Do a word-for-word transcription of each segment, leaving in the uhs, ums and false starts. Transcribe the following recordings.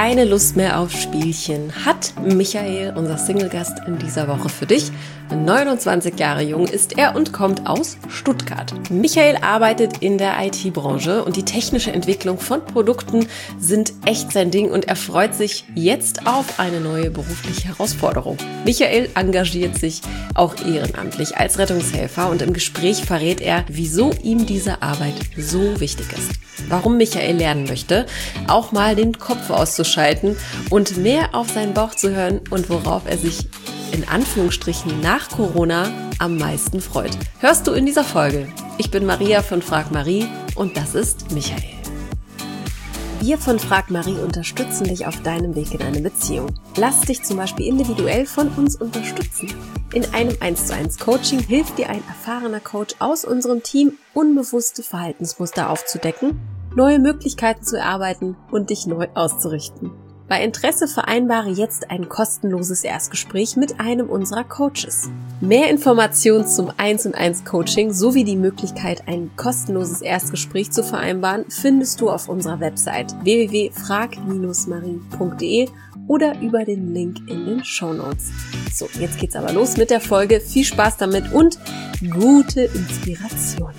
keine Lust mehr auf Spielchen hat Michael, unser Single-Gast in dieser Woche für dich. neunundzwanzig Jahre jung ist er und kommt aus Stuttgart. Michael arbeitet in der I T-Branche und die technische Entwicklung von Produkten sind echt sein Ding und er freut sich jetzt auf eine neue berufliche Herausforderung. Michael engagiert sich auch ehrenamtlich als Rettungshelfer und im Gespräch verrät er, wieso ihm diese Arbeit so wichtig ist. Warum Michael lernen möchte, auch mal den Kopf auszuschalten und mehr auf seinen Bauch zu hören und worauf er sich in Anführungsstrichen nach Corona am meisten freut. Hörst du in dieser Folge. Ich bin Maria von Frag Marie und das ist Michael. Wir von Frag Marie unterstützen dich auf deinem Weg in eine Beziehung. Lass dich zum Beispiel individuell von uns unterstützen. In einem eins zu eins Coaching hilft dir ein erfahrener Coach aus unserem Team, unbewusste Verhaltensmuster aufzudecken, neue Möglichkeiten zu erarbeiten und dich neu auszurichten. Bei Interesse vereinbare jetzt ein kostenloses Erstgespräch mit einem unserer Coaches. Mehr Informationen zum eins zu eins Coaching sowie die Möglichkeit, ein kostenloses Erstgespräch zu vereinbaren, findest du auf unserer Website w w w punkt frag marie punkt de oder über den Link in den Shownotes. So, jetzt geht's aber los mit der Folge. Viel Spaß damit und gute Inspiration.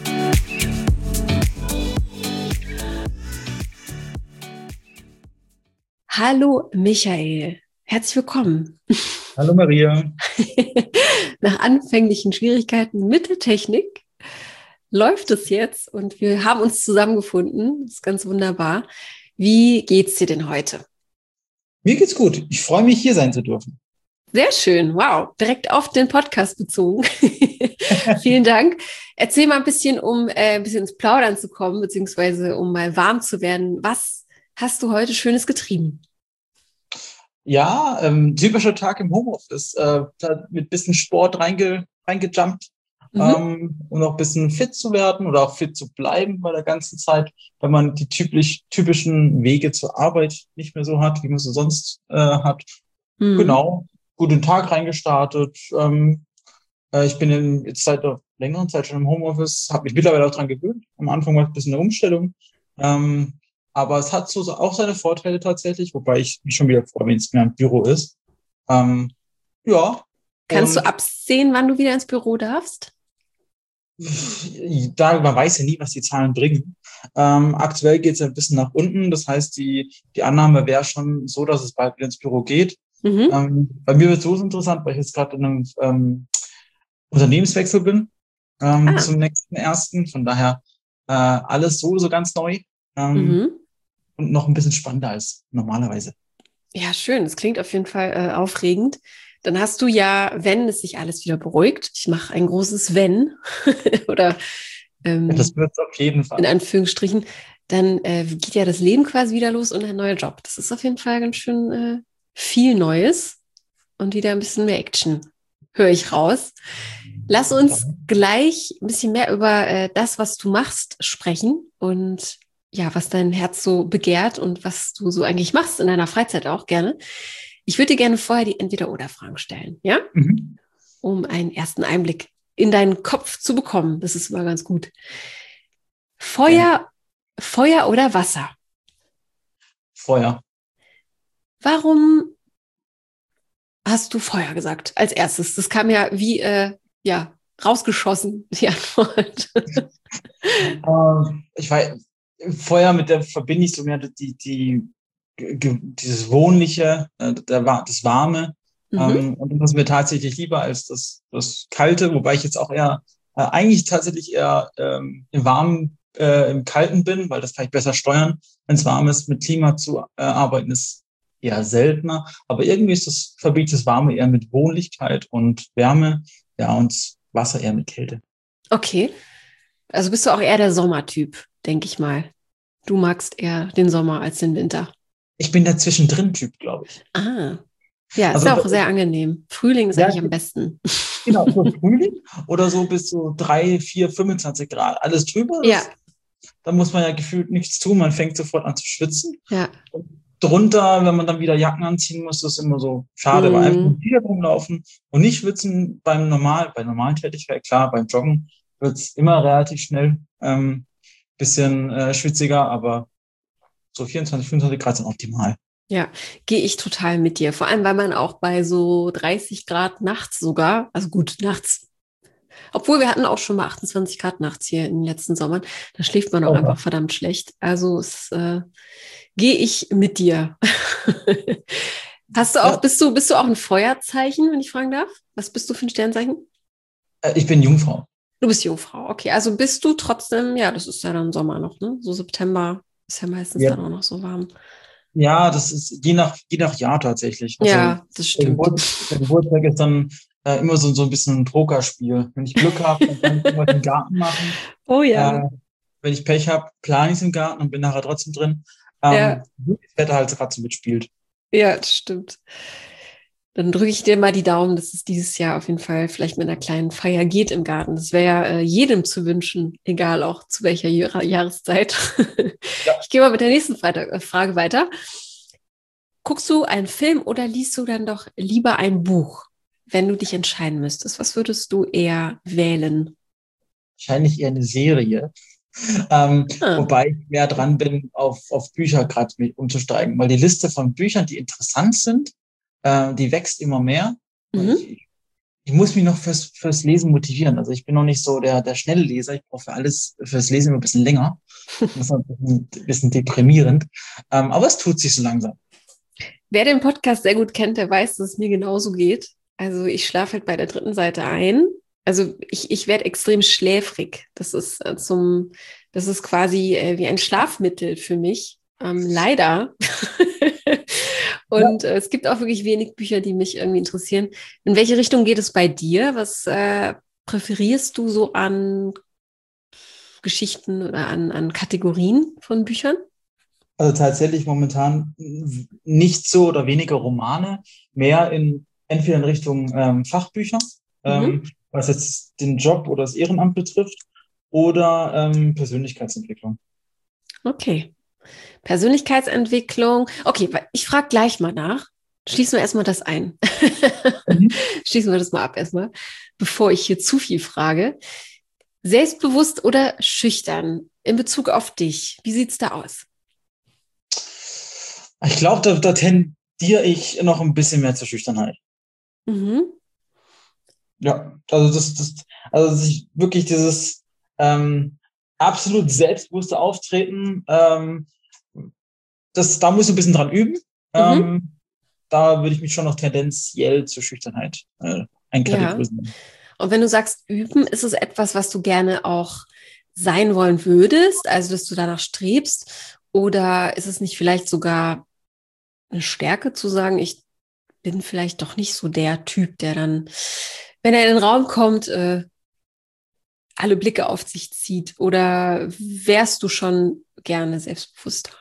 Hallo Michael, herzlich willkommen. Hallo Maria. Nach anfänglichen Schwierigkeiten mit der Technik läuft es jetzt und wir haben uns zusammengefunden. Das ist ganz wunderbar. Wie geht's dir denn heute? Mir geht's gut. Ich freue mich, hier sein zu dürfen. Sehr schön. Wow. Direkt auf den Podcast bezogen. Vielen Dank. Erzähl mal ein bisschen, um äh, ein bisschen ins Plaudern zu kommen, beziehungsweise um mal warm zu werden. Was hast du heute Schönes getrieben? Ja, ähm, typischer Tag im Homeoffice. Äh, mit bisschen Sport reinge, reingejumpt, mhm. ähm, um noch ein bisschen fit zu werden oder auch fit zu bleiben bei der ganzen Zeit, wenn man die typisch, typischen Wege zur Arbeit nicht mehr so hat, wie man sie sonst äh, hat. Mhm. Genau, guten Tag reingestartet. Ähm, äh, ich bin in, jetzt seit einer längeren Zeit schon im Homeoffice, habe mich mittlerweile auch dran gewöhnt. Am Anfang war es ein bisschen eine Umstellung. Ähm, Aber es hat so auch seine Vorteile tatsächlich, wobei ich mich schon wieder freue, wenn es mehr im Büro ist. Ähm, ja. Kannst du absehen, wann du wieder ins Büro darfst? Da, man weiß ja nie, was die Zahlen bringen. Ähm, aktuell geht es ein bisschen nach unten. Das heißt, die, die Annahme wäre schon so, dass es bald wieder ins Büro geht. Mhm. Ähm, bei mir wird es so interessant, weil ich jetzt gerade in einem ähm, Unternehmenswechsel bin ähm, ah. zum nächsten ersten. Von daher äh, alles so, so ganz neu. Ähm, mhm. Und noch ein bisschen spannender als normalerweise. Ja, schön. Das klingt auf jeden Fall äh, aufregend. Dann hast du ja, wenn es sich alles wieder beruhigt, ich mache ein großes Wenn, oder ähm, ja, das wird es auf jeden Fall. In Anführungsstrichen, dann äh, geht ja das Leben quasi wieder los und ein neuer Job. Das ist auf jeden Fall ganz schön äh, viel Neues und wieder ein bisschen mehr Action, höre ich raus. Lass uns gleich ein bisschen mehr über äh, das, was du machst, sprechen und ja, was dein Herz so begehrt und was du so eigentlich machst in deiner Freizeit auch gerne. Ich würde dir gerne vorher die Entweder-Oder-Fragen stellen, ja? Mhm. Um einen ersten Einblick in deinen Kopf zu bekommen. Das ist immer ganz gut. Feuer, ja. Feuer oder Wasser? Feuer. Warum hast du Feuer gesagt als erstes? Das kam ja wie, äh, ja, rausgeschossen, die Antwort. ähm, ich weiß... Feuer, mit der verbinde ich so mehr die, die, dieses Wohnliche, äh, der, das Warme. Mhm. Ähm, und das ist mir tatsächlich lieber als das, das Kalte, wobei ich jetzt auch eher, äh, eigentlich tatsächlich eher ähm, im Warmen, äh, im Kalten bin, weil das kann ich besser steuern. Wenn es warm ist, mit Klima zu äh, arbeiten, ist eher seltener. Aber irgendwie ist das, verbinde ich das Warme eher mit Wohnlichkeit und Wärme, ja, und Wasser eher mit Kälte. Okay. Also bist du auch eher der Sommertyp, denke ich mal. Du magst eher den Sommer als den Winter. Ich bin der Zwischendrin-Typ, glaube ich. Ah, ja, ist also, auch sehr angenehm. Frühling ist ja, eigentlich am besten. Genau, so Frühling oder so bis so drei, vier, fünfundzwanzig Grad. Alles drüber. Ja. Da muss man ja gefühlt nichts tun. Man fängt sofort an zu schwitzen. Ja. Und drunter, wenn man dann wieder Jacken anziehen muss, ist immer so schade, mm. weil einfach mit T-Shirt rumlaufen und nicht schwitzen beim normal, bei normalen Tätigkeit. Klar, beim Joggen wird es immer relativ schnell ähm, bisschen äh, schwitziger, aber so vierundzwanzig, fünfundzwanzig Grad sind optimal. Ja, gehe ich total mit dir. Vor allem, weil man auch bei so dreißig Grad nachts sogar, also gut, nachts, obwohl wir hatten auch schon mal achtundzwanzig Grad nachts hier in den letzten Sommern, da schläft man auch Oh. einfach verdammt schlecht. Also es, äh, gehe ich mit dir. Hast du auch, Ja, bist du, bist du auch ein Feuerzeichen, wenn ich fragen darf? Was bist du für ein Sternzeichen? äh, ich bin Jungfrau. Du bist Jungfrau, okay. Also bist du trotzdem, ja, das ist ja dann Sommer noch, ne? So September ist ja meistens Ja, dann auch noch so warm. ja, das ist je nach, je nach Jahr tatsächlich. Also Ja, das der, stimmt. Geburt, der Geburtstag ist dann äh, immer so, so ein bisschen ein Pokerspiel. Wenn ich Glück habe, dann kann ich irgendwas im Garten machen. Oh Äh, ja, wenn ich Pech habe, plane ich es im Garten und bin nachher trotzdem drin. ja, Ähm, wie das Wetter halt gerade so mitspielt. ja, das stimmt. Dann drücke ich dir mal die Daumen, dass es dieses Jahr auf jeden Fall vielleicht mit einer kleinen Feier geht im Garten. Das wäre ja äh, jedem zu wünschen, egal auch zu welcher Jahr Jahreszeit. Ja. Ich gehe mal mit der nächsten Freitag, äh, Frage weiter. Guckst du einen Film oder liest du dann doch lieber ein Buch, wenn du dich entscheiden müsstest? Was würdest du eher wählen? Wahrscheinlich eher eine Serie. Ähm, Ah, wobei ich mehr dran bin, auf, auf Bücher gerade umzusteigen, weil die Liste von Büchern, die interessant sind, äh, die wächst immer mehr. Und mhm. ich, ich muss mich noch fürs, fürs Lesen motivieren. Also ich bin noch nicht so der, der schnelle Leser. Ich brauche für alles, fürs Lesen immer ein bisschen länger. Das ist ein bisschen, ein bisschen deprimierend. Ähm, aber es tut sich so langsam. Wer den Podcast sehr gut kennt, der weiß, dass es mir genauso geht. Also ich schlafe halt bei der dritten Seite ein. Also ich, ich werde extrem schläfrig. Das ist äh, zum, das ist quasi äh, wie ein Schlafmittel für mich. Ähm, leider. Ja. Und äh, es gibt auch wirklich wenig Bücher, die mich irgendwie interessieren. In welche Richtung geht es bei dir? Was äh, präferierst du so an Geschichten oder an, an Kategorien von Büchern? Also tatsächlich momentan nicht so oder weniger Romane, mehr in entweder in Richtung ähm, Fachbücher, Mhm. ähm, was jetzt den Job oder das Ehrenamt betrifft, oder ähm, Persönlichkeitsentwicklung. Okay. Persönlichkeitsentwicklung. Okay, ich frage gleich mal nach. Schließen wir erstmal das ein. Mhm. Schließen wir das mal ab erstmal, bevor ich hier zu viel frage. Selbstbewusst oder schüchtern in Bezug auf dich? Wie sieht's da aus? Ich glaube, da, da tendiere ich noch ein bisschen mehr zur Schüchternheit. Mhm. Ja, also das, das, also sich wirklich dieses ähm, absolut selbstbewusste Auftreten, ähm, das, da muss ich ein bisschen dran üben. Mhm. Ähm, da würde ich mich schon noch tendenziell zur Schüchternheit äh, Ja. einkategorisieren. Und wenn du sagst üben, ist es etwas, was du gerne auch sein wollen würdest, also dass du danach strebst? Oder ist es nicht vielleicht sogar eine Stärke zu sagen, ich bin vielleicht doch nicht so der Typ, der dann, wenn er in den Raum kommt, äh, alle Blicke auf sich zieht? Oder wärst du schon gerne selbstbewusster?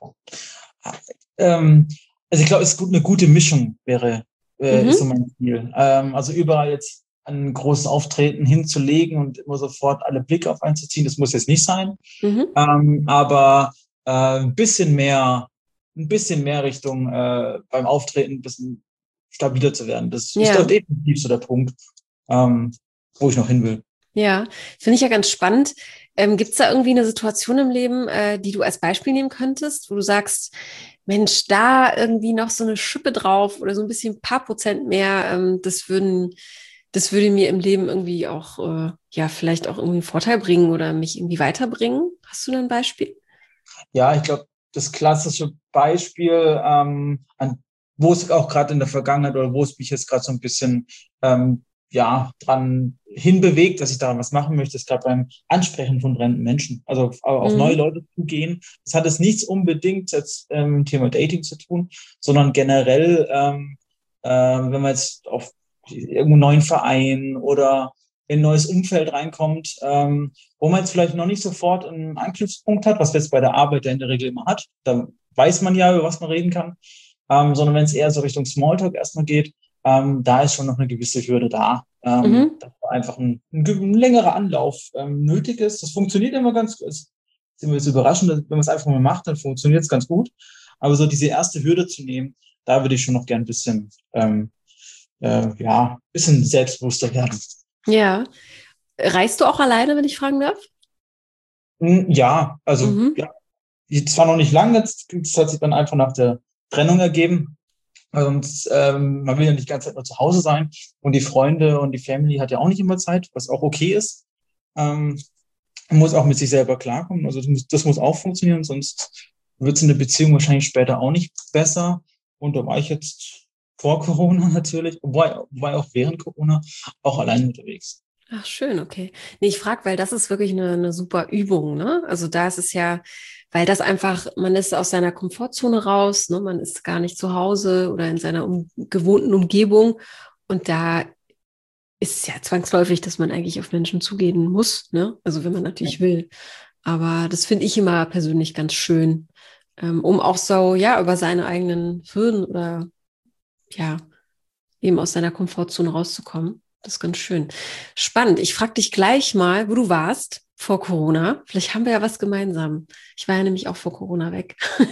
Ähm, also ich glaube, es ist gut, eine gute Mischung wäre, äh, ist so Mhm. mein Ziel. Ähm, also überall jetzt ein großes Auftreten hinzulegen und immer sofort alle Blicke auf einen zu ziehen, das muss jetzt nicht sein. Mhm. Ähm, aber äh, ein bisschen mehr, ein bisschen mehr Richtung äh, beim Auftreten ein bisschen stabiler zu werden. Das ist doch Ja, definitiv so der Punkt, ähm, wo ich noch hin will. ja. Finde ich ja ganz spannend. Ähm, gibt es da irgendwie eine Situation im Leben, äh, die du als Beispiel nehmen könntest, wo du sagst, Mensch, da irgendwie noch so eine Schippe drauf oder so ein bisschen ein paar Prozent mehr, ähm, das würden, das würde mir im Leben irgendwie auch, äh, ja, vielleicht auch irgendwie einen Vorteil bringen oder mich irgendwie weiterbringen? Hast du da ein Beispiel? Ja, ich glaube, das klassische Beispiel, ähm, an, wo es auch gerade in der Vergangenheit oder wo es mich jetzt gerade so ein bisschen ähm, ja dran hinbewegt, dass ich daran was machen möchte, ist gerade beim Ansprechen von brennenden Menschen. Also auf, auf neue Mhm. Leute zu gehen. Das hat jetzt nichts unbedingt jetzt ähm, Thema Dating zu tun, sondern generell, ähm, äh, wenn man jetzt auf irgendeinen neuen Verein oder in ein neues Umfeld reinkommt, ähm, wo man jetzt vielleicht noch nicht sofort einen Anknüpfungspunkt hat, was wir jetzt bei der Arbeit ja in der Regel immer hat. Da weiß man ja, über was man reden kann. Ähm, sondern wenn es eher so Richtung Smalltalk erstmal geht, ähm, da ist schon noch eine gewisse Hürde da. Ähm, Mhm. dass da einfach ein, ein, ein längerer Anlauf ähm, nötig ist. Das funktioniert immer ganz gut. Es ist immer so überraschend, wenn man es einfach mal macht, dann funktioniert es ganz gut. Aber so diese erste Hürde zu nehmen, da würde ich schon noch gern ein bisschen, ähm, äh, ja, ein bisschen selbstbewusster werden. Ja. Reist du auch alleine, wenn ich fragen darf? Hm, ja, also Mhm. ja, zwar noch nicht lang, jetzt, das hat sich dann einfach nach der Trennung ergeben. Sonst, ähm, man will ja nicht die ganze Zeit nur zu Hause sein. Und die Freunde und die Family hat ja auch nicht immer Zeit, was auch okay ist. Ähm, man muss auch mit sich selber klarkommen. Also das muss, das muss auch funktionieren, sonst wird es in der Beziehung wahrscheinlich später auch nicht besser. Und da war ich jetzt vor Corona natürlich, wobei, wobei auch während Corona auch allein unterwegs. Ach, schön, okay. Nee, ich frage, weil das ist wirklich eine, eine super Übung, ne? Also da ist es ja, weil das einfach, man ist aus seiner Komfortzone raus, ne? Man ist gar nicht zu Hause oder in seiner um, gewohnten Umgebung. Und da ist es ja zwangsläufig, dass man eigentlich auf Menschen zugehen muss, ne? Also wenn man natürlich will. Aber das finde ich immer persönlich ganz schön, ähm, um auch so, ja, über seine eigenen Hürden oder ja, eben aus seiner Komfortzone rauszukommen. Das ist ganz schön. Spannend. Ich frage dich gleich mal, wo du warst vor Corona. Vielleicht haben wir ja was gemeinsam. Ich war ja nämlich auch vor Corona weg.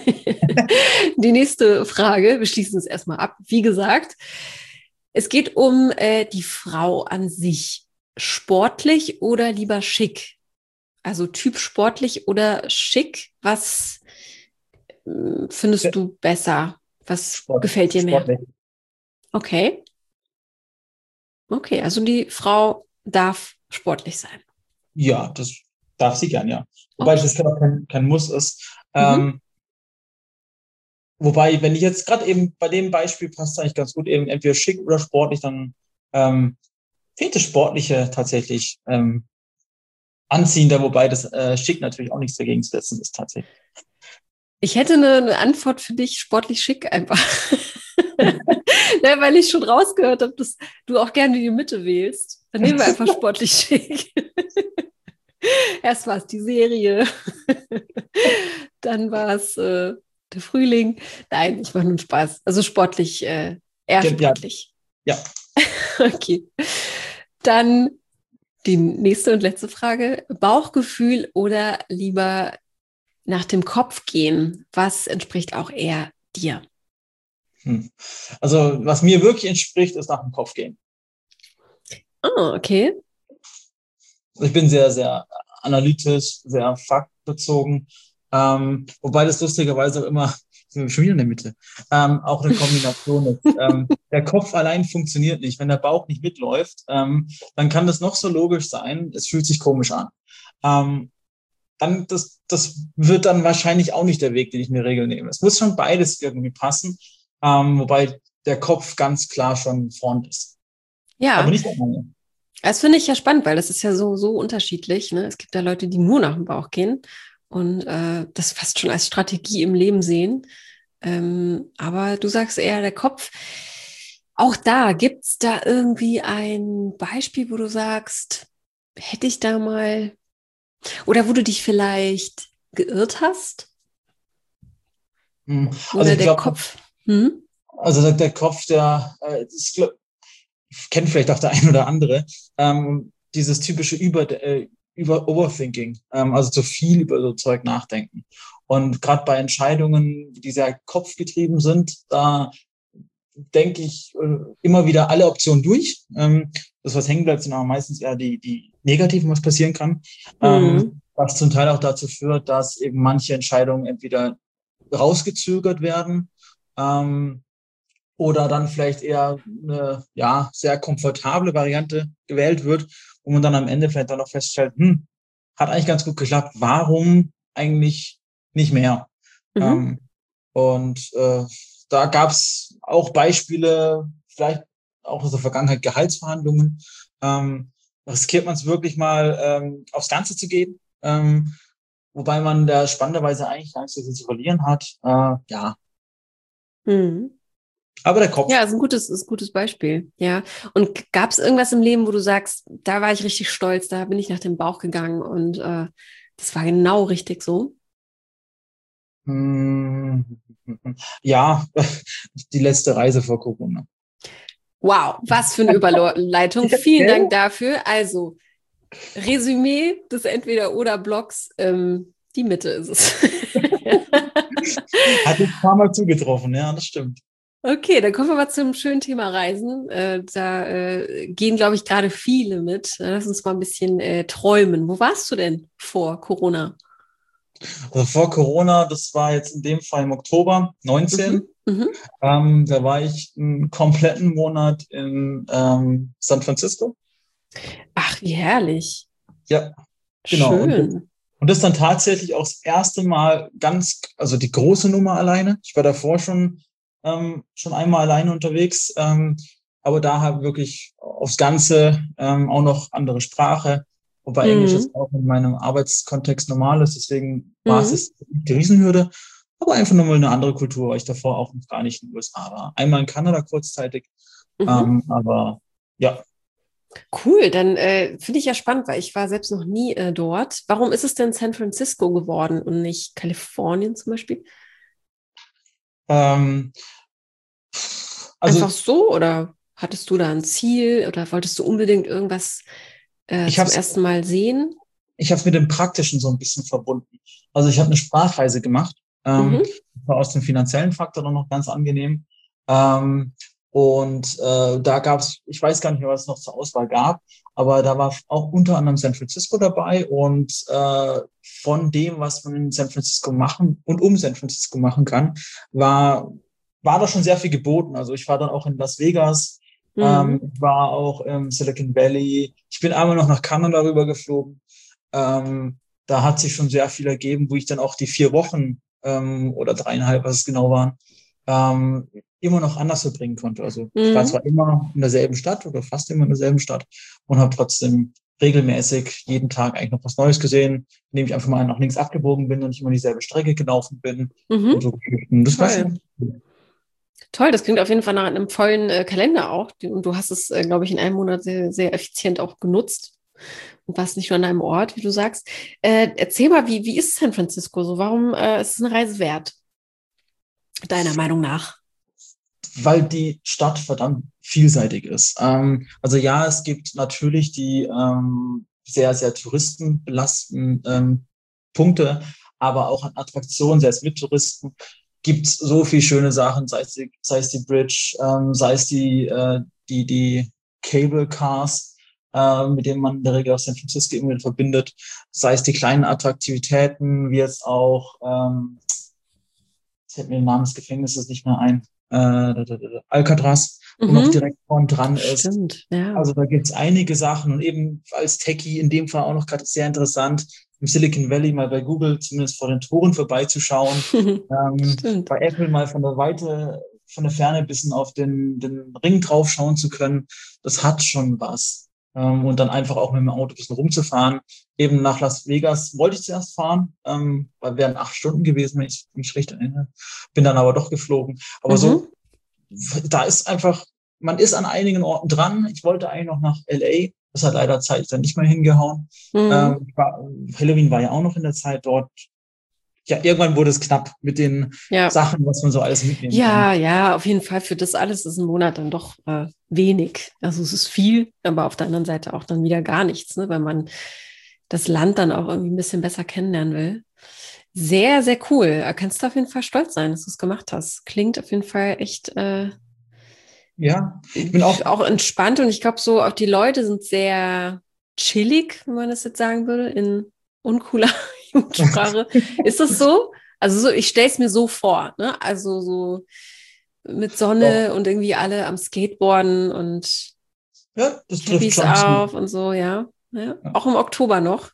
Die nächste Frage, wir schließen es erstmal ab. Wie gesagt, es geht um äh, die Frau an sich. Sportlich oder lieber schick? Also Typ sportlich oder schick? Was äh, findest du besser? Was Sport, gefällt dir mehr? sportlich. Okay. Okay, also die Frau darf sportlich sein. Ja, das darf sie gern, ja. Wobei Okay. das auch kein, kein Muss ist. Mhm. Ähm, wobei, wenn ich jetzt gerade eben bei dem Beispiel passt es eigentlich ganz gut, eben entweder schick oder sportlich, dann ähm, fehlt das Sportliche tatsächlich ähm, anziehender, wobei das äh, schick natürlich auch nichts dagegen zu setzen ist tatsächlich. Ich hätte eine, eine Antwort für dich, sportlich schick einfach. Ne, weil ich schon rausgehört habe, dass du auch gerne die Mitte wählst. Dann nehmen wir einfach sportlich schick. Erst war es die Serie, dann war es äh, der Frühling. Nein, ich mache nur Spaß. Also sportlich, äh, eher Ja, sportlich. ja. Okay. Dann die nächste und letzte Frage. Bauchgefühl oder lieber nach dem Kopf gehen? Was entspricht auch eher dir? Hm. Also, was mir wirklich entspricht, ist nach dem Kopf gehen. Ah, okay. Also ich bin sehr, sehr analytisch, sehr faktbezogen. Ähm, wobei das lustigerweise auch immer, sind wir schon wieder in der Mitte, ähm, auch eine Kombination ist. Ähm, der Kopf allein funktioniert nicht. Wenn der Bauch nicht mitläuft, ähm, dann kann das noch so logisch sein, es fühlt sich komisch an. Ähm, dann, das, das wird dann wahrscheinlich auch nicht der Weg, den ich in der Regel nehme. Es muss schon beides irgendwie passen, ähm, wobei der Kopf ganz klar schon vorn ist. Aber Ja, nicht alleine. das finde ich ja spannend, weil das ist ja so, so unterschiedlich. Ne? Es gibt ja Leute, die nur nach dem Bauch gehen und äh, das fast schon als Strategie im Leben sehen. Ähm, aber du sagst eher der Kopf. Auch da, gibt es da irgendwie ein Beispiel, wo du sagst, hätte ich da mal, oder wo du dich vielleicht geirrt hast? Hm. Also Oder ich der glaube, Kopf? Hm? also der, der Kopf, der äh, ist, glaub, kennt vielleicht auch der ein oder andere, ähm, dieses typische über, äh, über Overthinking, ähm, also zu viel über so Zeug nachdenken. Und gerade bei Entscheidungen, die sehr kopfgetrieben sind, da denke ich äh, immer wieder alle Optionen durch. Ähm, das, was hängen bleibt, sind aber meistens eher die, die negativen, was passieren kann. Hm. Ähm, was zum Teil auch dazu führt, dass eben manche Entscheidungen entweder rausgezögert werden, ähm, oder dann vielleicht eher eine ja, sehr komfortable Variante gewählt wird, wo man dann am Ende vielleicht dann noch feststellt, hm, hat eigentlich ganz gut geklappt, warum eigentlich nicht mehr? Mhm. Ähm, und äh, da gab es auch Beispiele, vielleicht auch aus der Vergangenheit Gehaltsverhandlungen. Ähm, riskiert man es wirklich mal ähm, aufs Ganze zu gehen, ähm, wobei man da spannenderweise eigentlich gar nicht so viel zu verlieren hat. Äh, ja, Hm. aber der Kopf. Ja, ist ein gutes, ist ein gutes Beispiel. Ja. Und gab es irgendwas im Leben, wo du sagst, da war ich richtig stolz, da bin ich nach dem Bauch gegangen und äh, das war genau richtig so? Hm, ja, die letzte Reise vor Corona. Wow, was für eine Überleitung. Vielen Dank dafür. Also, Resümee des Entweder-Oder-Blocks, ähm, die Mitte ist es. Hat ein paar Mal zugetroffen, ja, das stimmt. Okay, dann kommen wir mal zum schönen Thema Reisen. Äh, da äh, gehen, glaube ich, gerade viele mit. Lass uns mal ein bisschen äh, träumen. Wo warst du denn vor Corona? Also vor Corona, das war jetzt in dem Fall im Oktober neunzehn. Mhm. Mhm. Ähm, da war ich einen kompletten Monat in ähm, San Francisco. Ach, wie herrlich. Ja, genau. Und das, Schön. und das dann tatsächlich auch das erste Mal ganz, also die große Nummer alleine. Ich war davor schon, ähm, schon einmal alleine unterwegs, ähm, aber da halt wirklich aufs Ganze, ähm, auch noch andere Sprache, wobei Englisch Mhm. jetzt auch in meinem Arbeitskontext normal ist, deswegen war es Mhm. jetzt nicht die Riesenhürde, aber einfach nochmal eine andere Kultur, weil ich davor auch noch gar nicht in den U S A war. Einmal in Kanada kurzzeitig, Mhm. ähm, aber ja. Cool, dann äh, finde ich ja spannend, weil ich war selbst noch nie äh, dort. Warum ist es denn San Francisco geworden und nicht Kalifornien zum Beispiel? Ähm, Einfach also so oder hattest du da ein Ziel oder wolltest du unbedingt irgendwas äh, ich habe zum es ersten Mal sehen? ich habe es mit dem Praktischen so ein bisschen verbunden. Also ich habe eine Sprachreise gemacht, ähm, Mhm. war aus dem finanziellen Faktor dann noch ganz angenehm. Ähm, und äh, da gab es, ich weiß gar nicht mehr, was es noch zur Auswahl gab, aber da war auch unter anderem San Francisco dabei und äh, von dem, was man in San Francisco machen und um San Francisco machen kann, war, war da schon sehr viel geboten. Also ich war dann auch in Las Vegas, ähm, Mhm. war auch im Silicon Valley. Ich bin einmal noch nach Kanada rüber geflogen. Ähm, Da hat sich schon sehr viel ergeben, wo ich dann auch die vier Wochen ähm, oder dreieinhalb, was es genau waren, ähm, immer noch anders verbringen konnte. Also ich war Mhm. zwar immer in derselben Stadt oder fast immer in derselben Stadt und habe trotzdem regelmäßig jeden Tag eigentlich noch was Neues gesehen, indem ich einfach mal nach links abgebogen bin und nicht immer dieselbe Strecke gelaufen bin und Mhm. so Geschichten. Das war Toll. schon cool. Toll, das klingt auf jeden Fall nach einem vollen äh, Kalender auch. Und du hast es, äh, glaube ich, in einem Monat sehr, sehr effizient auch genutzt und warst nicht nur an einem Ort, wie du sagst. Äh, erzähl mal, wie, wie ist San Francisco so? Warum äh, ist es eine Reise wert, deiner Meinung nach? Weil die Stadt verdammt vielseitig ist. Ähm, also ja, es gibt natürlich die ähm, sehr, sehr touristenbelasteten ähm, Punkte, aber auch an Attraktionen, selbst mit Touristen, gibt es so viele schöne Sachen, sei es die, sei es die Bridge, ähm, sei es die, äh, die, die Cable Cars, äh, mit denen man in der Regel auch San Francisco irgendwie verbindet, sei es die kleinen Attraktivitäten, wie jetzt auch ähm, fällt mir der Name des Gefängnisses nicht mehr ein, äh, Alcatraz, wo noch Mhm. direkt vorn dran ist. Stimmt, ja. Also da gibt's einige Sachen und eben als Techie in dem Fall auch noch gerade sehr interessant, im Silicon Valley mal bei Google zumindest vor den Toren vorbeizuschauen, ähm, Stimmt. bei Apple mal von der Weite, von der Ferne ein bisschen auf den, den Ring draufschauen zu können, das hat schon was. Ähm, und dann einfach auch mit dem Auto ein bisschen rumzufahren. Eben nach Las Vegas wollte ich zuerst fahren, ähm, weil wären acht Stunden gewesen, wenn ich mich richtig erinnere. Bin dann aber doch geflogen. Aber Mhm. so, da ist einfach, man ist an einigen Orten dran. Ich wollte eigentlich noch nach L A. Das hat leider zeitlich dann nicht mehr hingehauen. Mhm. Ähm, ich war, Halloween war ja auch noch in der Zeit dort. Ja, irgendwann wurde es knapp mit den Ja. Sachen, was man so alles mitnehmen kann. Ja, ja, auf jeden Fall. Für das alles ist ein Monat dann doch äh, wenig. Also es ist viel, aber auf der anderen Seite auch dann wieder gar nichts, ne, weil man das Land dann auch irgendwie ein bisschen besser kennenlernen will. Sehr, sehr cool. Da kannst du auf jeden Fall stolz sein, dass du es gemacht hast. Klingt auf jeden Fall echt äh, Ja, ich bin auch, auch entspannt und ich glaube so, auch die Leute sind sehr chillig, wenn man das jetzt sagen würde, in uncooler Jugendsprache. Ist das so? Also so, ich stelle es mir so vor, ne? Also so mit doch, Sonne und irgendwie alle am Skateboarden und ja, das trifft Cappies schon zu. auf und so, ja. Ja. Ja. Auch im Oktober noch.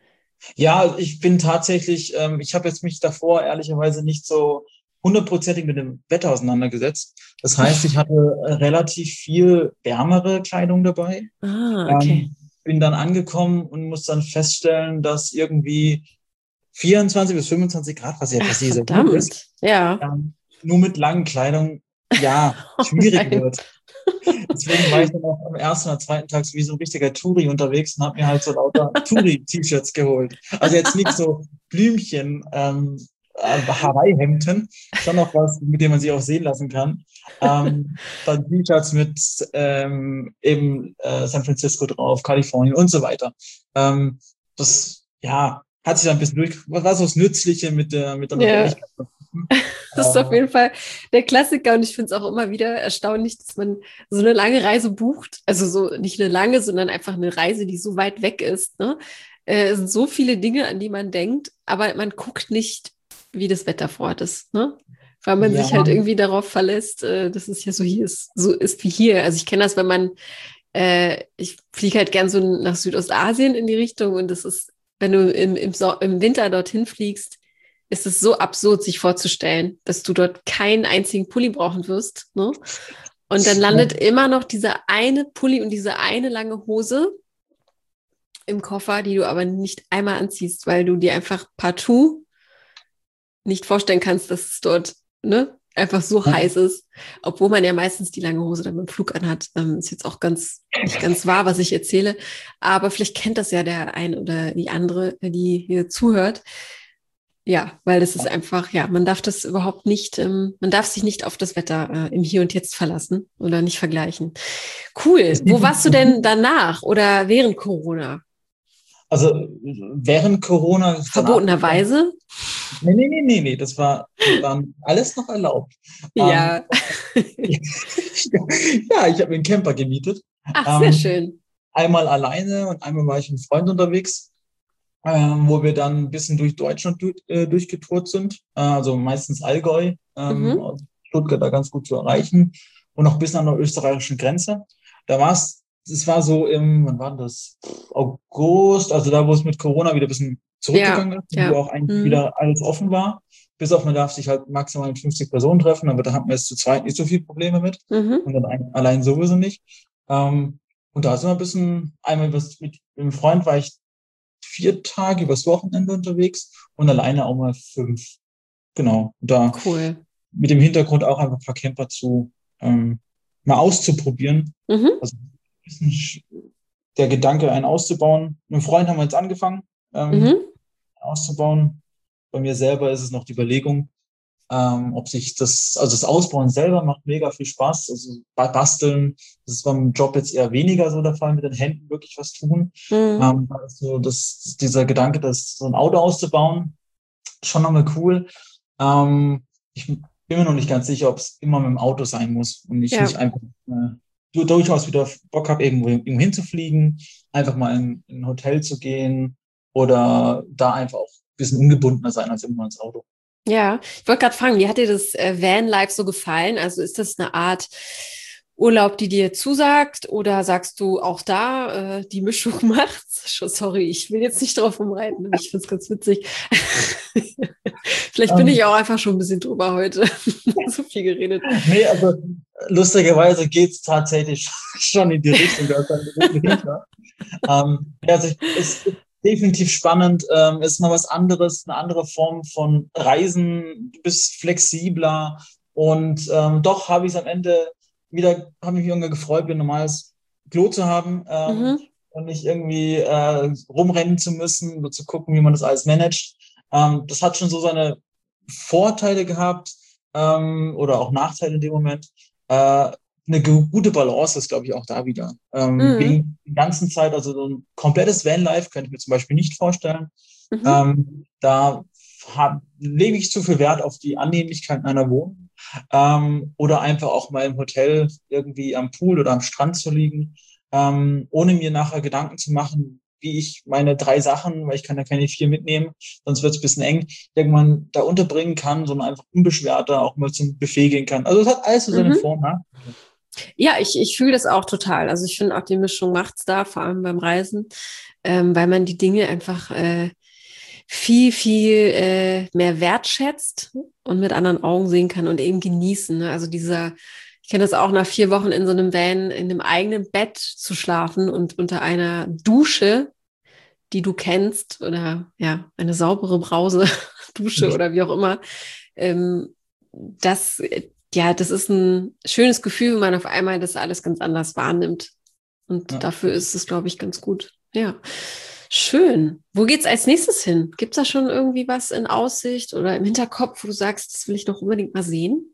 Ja, ich bin tatsächlich, ähm, ich habe jetzt mich davor ehrlicherweise nicht so hundertprozentig mit dem Wetter auseinandergesetzt. Das heißt, ich hatte äh, relativ viel wärmere Kleidung dabei. Ah, okay. Ähm, bin dann angekommen und muss dann feststellen, dass irgendwie vierundzwanzig bis fünfundzwanzig Grad, was ja per Ach, se sehr gut ist, verdammt. Ja. ähm, nur mit langen Kleidung, ja, Oh schwierig nein. wird. Deswegen war ich dann auch am ersten oder zweiten Tag wie so ein richtiger Touri unterwegs und habe mir halt so lauter Touri-T-Shirts geholt. Also jetzt nicht so Blümchen, ähm, äh, Hawaii-Hemden, schon noch was, mit dem man sich auch sehen lassen kann. Ähm, dann T-Shirts mit ähm, eben äh, San Francisco drauf, Kalifornien und so weiter. Ähm, das, ja, hat sich dann ein bisschen durch, was war so das Nützliche mit der, mit der Ja. Notwendigkeit verbunden. Das ist auf Äh, jeden Fall der Klassiker und ich finde es auch immer wieder erstaunlich, dass man so eine lange Reise bucht. Also so nicht eine lange, sondern einfach eine Reise, die so weit weg ist, ne? äh, es sind so viele Dinge, an die man denkt, aber man guckt nicht, wie das Wetter vor Ort ist, ne? Weil man Ja, sich halt irgendwie darauf verlässt, äh, dass es ja so hier ist, so ist wie hier. Also ich kenne das, wenn man, äh, ich fliege halt gern so nach Südostasien in die Richtung und das ist, wenn du im, im, so im Winter dorthin fliegst, ist es so absurd, sich vorzustellen, dass du dort keinen einzigen Pulli brauchen wirst, ne? Und dann landet immer noch dieser eine Pulli und diese eine lange Hose im Koffer, die du aber nicht einmal anziehst, weil du dir einfach partout nicht vorstellen kannst, dass es dort, ne, einfach so heiß ist, obwohl man ja meistens die lange Hose dann beim Flug anhat. Ähm, ist jetzt auch ganz nicht ganz wahr, was ich erzähle, aber vielleicht kennt das ja der eine oder die andere, die hier zuhört. Ja, weil das ist einfach, ja, man darf das überhaupt nicht, ähm, man darf sich nicht auf das Wetter äh, im Hier und Jetzt verlassen oder nicht vergleichen. Cool. Wo warst du denn danach oder während Corona? Also während Corona. Verbotenerweise? Nee, nee, nee, nee, nee, das war, das war alles noch erlaubt. Ja. Ähm, ja, ich habe einen Camper gemietet. Ach, sehr Ähm, schön. einmal alleine und einmal war ich mit einem Freund unterwegs, ähm, wo wir dann ein bisschen durch Deutschland du äh, durchgetourt sind. Äh, also meistens Allgäu, ähm, Mhm. aus Stuttgart da ganz gut zu erreichen und noch bis an der österreichischen Grenze. Da war es, es war so im, wann war das? August, also da, wo es mit Corona wieder ein bisschen Ja, zurückgegangen ist und wo ja. auch eigentlich Mhm. wieder alles offen war. Bis auf, man darf sich halt maximal mit fünfzig Personen treffen, aber da hatten wir jetzt zu zweit nicht so viele Probleme mit Mhm. und dann ein, allein sowieso nicht. Ähm, und da sind wir ein bisschen, einmal was mit einem Freund war ich vier Tage übers Wochenende unterwegs und alleine auch mal fünf. Genau. Und da Cool. mit dem Hintergrund auch einfach ein paar Camper zu ähm, mal auszuprobieren. Mhm. Also ein bisschen sch- der Gedanke, einen auszubauen. Mit einem Freund haben wir jetzt angefangen, ähm, Mhm. auszubauen. Bei mir selber ist es noch die Überlegung, ähm, ob sich das, also das Ausbauen selber macht mega viel Spaß. Also ba- basteln, das ist beim Job jetzt eher weniger so der Fall, mit den Händen wirklich was tun. Mhm. Ähm, also das, dieser Gedanke, das so ein Auto auszubauen, schon nochmal cool. Ähm, ich bin mir noch nicht ganz sicher, ob es immer mit dem Auto sein muss und ich nicht Ja. einfach äh, du- durchaus wieder Bock habe, irgendwo, irgendwo hinzufliegen, einfach mal in, in ein Hotel zu gehen oder da einfach auch ein bisschen ungebundener sein als immer ins Auto. Ja, ich wollte gerade fragen, wie hat dir das äh, Vanlife so gefallen? Also ist das eine Art Urlaub, die dir zusagt, oder sagst du auch da, äh, die Mischung macht's? Schon, sorry, ich will jetzt nicht drauf rumreiten, aber ich finde es ganz witzig. Vielleicht bin ich Ähm, auch einfach schon ein bisschen drüber heute. So viel geredet. nee, also lustigerweise geht's tatsächlich schon in die Richtung, da ist ein Beruf hinter. Ähm, ja, also ich, es ist definitiv spannend, ähm, ist mal was anderes, eine andere Form von Reisen, du bist flexibler und ähm, doch habe ich es am Ende wieder, habe mich irgendwie gefreut, wieder ein normales Klo zu haben ähm, Mhm. und nicht irgendwie äh, rumrennen zu müssen, nur zu gucken, wie man das alles managt. Ähm, das hat schon so seine Vorteile gehabt ähm, oder auch Nachteile in dem Moment. Äh, eine gute Balance ist, glaube ich, auch da wieder. Ähm, Mhm. wegen der ganzen Zeit, also so ein komplettes Vanlife könnte ich mir zum Beispiel nicht vorstellen. Mhm. Ähm, da hab, lege ich zu viel Wert auf die Annehmlichkeit einer Wohnung ähm, oder einfach auch mal im Hotel irgendwie am Pool oder am Strand zu liegen, ähm, ohne mir nachher Gedanken zu machen, wie ich meine drei Sachen, weil ich kann ja keine vier mitnehmen, sonst wird es ein bisschen eng, irgendwann da unterbringen kann, sondern einfach unbeschwerter auch mal zum Buffet gehen kann. Also es hat alles so seine Mhm. Vor- und Nachteile. Ja, ich, ich fühle das auch total. Also ich finde auch die Mischung macht's da, vor allem beim Reisen, ähm, weil man die Dinge einfach äh, viel, viel äh, mehr wertschätzt und mit anderen Augen sehen kann und eben genießen. Ne? Also dieser, ich kenne das auch, nach vier Wochen in so einem Van, in einem eigenen Bett zu schlafen und unter einer Dusche, die du kennst, oder ja, eine saubere Brause-Dusche oder wie auch immer. Ähm, das, ja, das ist ein schönes Gefühl, wenn man auf einmal das alles ganz anders wahrnimmt. Und Ja. dafür ist es, glaube ich, ganz gut. Ja. Schön. Wo geht's als nächstes hin? Gibt's da schon irgendwie was in Aussicht oder im Hinterkopf, wo du sagst, das will ich noch unbedingt mal sehen?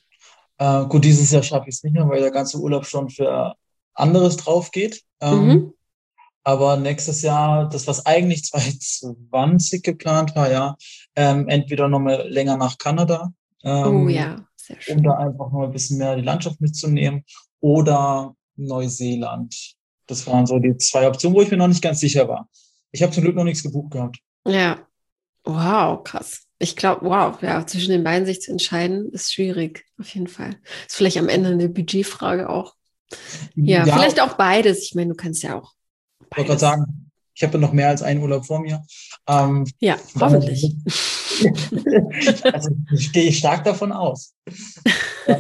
Äh, gut, dieses Jahr schaffe ich es nicht mehr, weil der ganze Urlaub schon für anderes drauf geht. Mhm. Ähm, aber nächstes Jahr, das was eigentlich zwanzig zwanzig geplant war, ja, ähm, entweder nochmal länger nach Kanada, Oh ähm, ja, sehr um da schön. einfach noch ein bisschen mehr die Landschaft mitzunehmen, oder Neuseeland. Das waren so die zwei Optionen, wo ich mir noch nicht ganz sicher war. Ich habe zum Glück noch nichts gebucht gehabt. Ja, wow, krass. Ich glaube, wow, ja, zwischen den beiden sich zu entscheiden, ist schwierig, auf jeden Fall. Ist vielleicht am Ende eine Budgetfrage auch. Ja, Ja, vielleicht auch beides. Ich meine, du kannst ja auch ich wollte gerade beides. sagen, ich habe ja noch mehr als einen Urlaub vor mir. Ähm, Ja, von hoffentlich. daher, also stehe ich stark davon aus. Ja.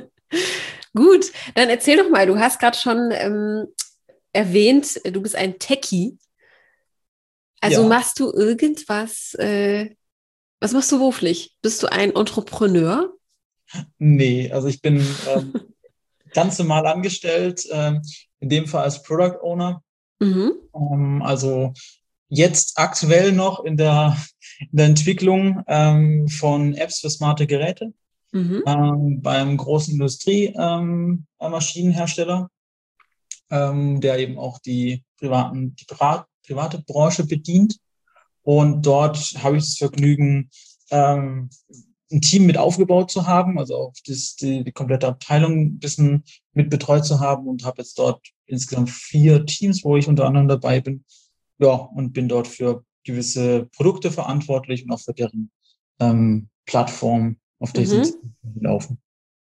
Gut, dann erzähl doch mal, du hast gerade schon ähm, erwähnt, du bist ein Techie. Also Ja, machst du irgendwas, äh, was machst du beruflich? Bist du ein Entrepreneur? nee, also ich bin ähm, ganz normal angestellt, ähm, in dem Fall als Product Owner. Mhm. Ähm, also jetzt aktuell noch in der, in der Entwicklung ähm, von Apps für smarte Geräte Mhm. ähm, beim großen Industrie-Maschinenhersteller, ähm, Maschinenhersteller, ähm, der eben auch die privaten, die Pri private Branche bedient. Und dort habe ich das Vergnügen, ähm, ein Team mit aufgebaut zu haben, also auch das, die, die komplette Abteilung ein bisschen mit betreut zu haben und habe jetzt dort insgesamt vier Teams, wo ich unter anderem dabei bin. Ja, und bin dort für gewisse Produkte verantwortlich und auch für deren ähm, Plattform, auf der sie Mhm. laufen.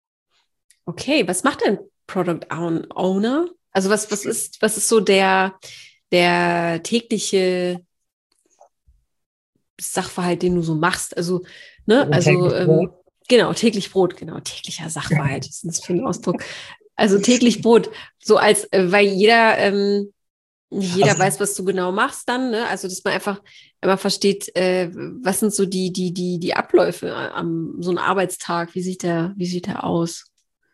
Okay, was macht denn Product Own- Owner? Also was, was ist, was ist so der, der tägliche Sachverhalt, den du so machst? Also, ne, Also also täglich ähm, Brot. genau, täglich Brot, genau, täglicher Sachverhalt, was ist das für ein Ausdruck? Also täglich Brot, so als, äh, weil jeder, ähm, nicht jeder Also weiß, was du genau machst dann, ne? Also, dass man einfach immer versteht, äh, was sind so die, die, die, die Abläufe am so einem Arbeitstag, wie sieht der, wie sieht der aus?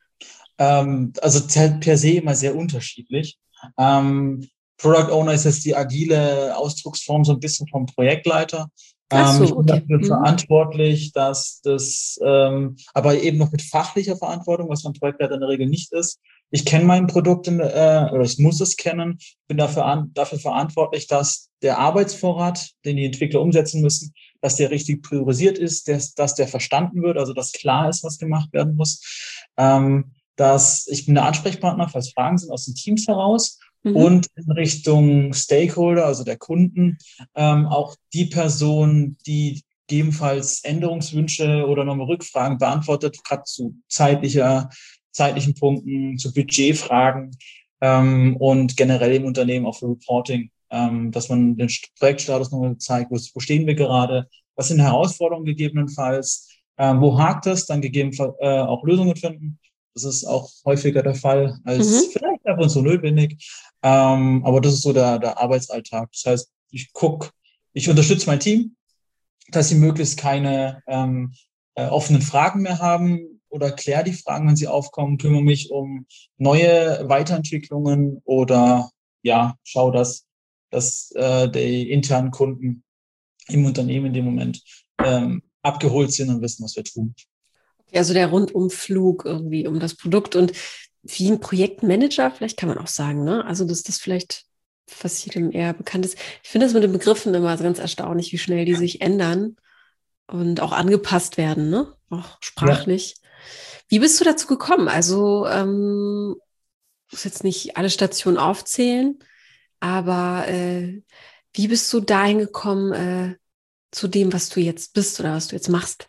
Ähm, also per se immer sehr unterschiedlich. Ähm, Product Owner ist jetzt die agile Ausdrucksform so ein bisschen vom Projektleiter. Ach Ähm, ich so, bin okay. dafür Mhm. verantwortlich, dass das, ähm, aber eben noch mit fachlicher Verantwortung, was ein Projektleiter in der Regel nicht ist. Ich kenne mein Produkt, in, äh, oder ich muss es kennen, bin dafür, an, dafür verantwortlich, dass der Arbeitsvorrat, den die Entwickler umsetzen müssen, dass der richtig priorisiert ist, dass, dass der verstanden wird, also dass klar ist, was gemacht werden muss. Ähm, dass ich bin der Ansprechpartner, falls Fragen sind aus den Teams heraus Mhm. und in Richtung Stakeholder, also der Kunden, ähm, auch die Person, die gegebenenfalls Änderungswünsche oder nochmal Rückfragen beantwortet, gerade zu zeitlicher, zeitlichen Punkten, zu Budgetfragen ähm, und generell im Unternehmen auch für Reporting, ähm, dass man den Projektstatus nochmal zeigt, wo, wo stehen wir gerade, was sind Herausforderungen gegebenenfalls, ähm, wo hakt es, dann gegebenenfalls äh, auch Lösungen finden. Das ist auch häufiger der Fall als Mhm. vielleicht ab und zu notwendig. Ähm, aber das ist so der, der Arbeitsalltag. Das heißt, ich gucke, ich unterstütze mein Team, dass sie möglichst keine ähm, äh, offenen Fragen mehr haben oder kläre die Fragen, wenn sie aufkommen, kümmere mich um neue Weiterentwicklungen oder ja, schaue, dass, dass äh, die internen Kunden im Unternehmen in dem Moment ähm, abgeholt sind und wissen, was wir tun. Also der Rundumflug irgendwie um das Produkt und wie ein Projektmanager, vielleicht kann man auch sagen, ne? Also dass das vielleicht was jedem eher bekannt ist. Ich finde das mit den Begriffen immer ganz erstaunlich, wie schnell die sich ändern und auch angepasst werden, ne? Auch Ja. sprachlich. Wie bist du dazu gekommen? Also ähm, muss jetzt nicht alle Stationen aufzählen, aber äh, wie bist du dahin gekommen äh, zu dem, was du jetzt bist oder was du jetzt machst?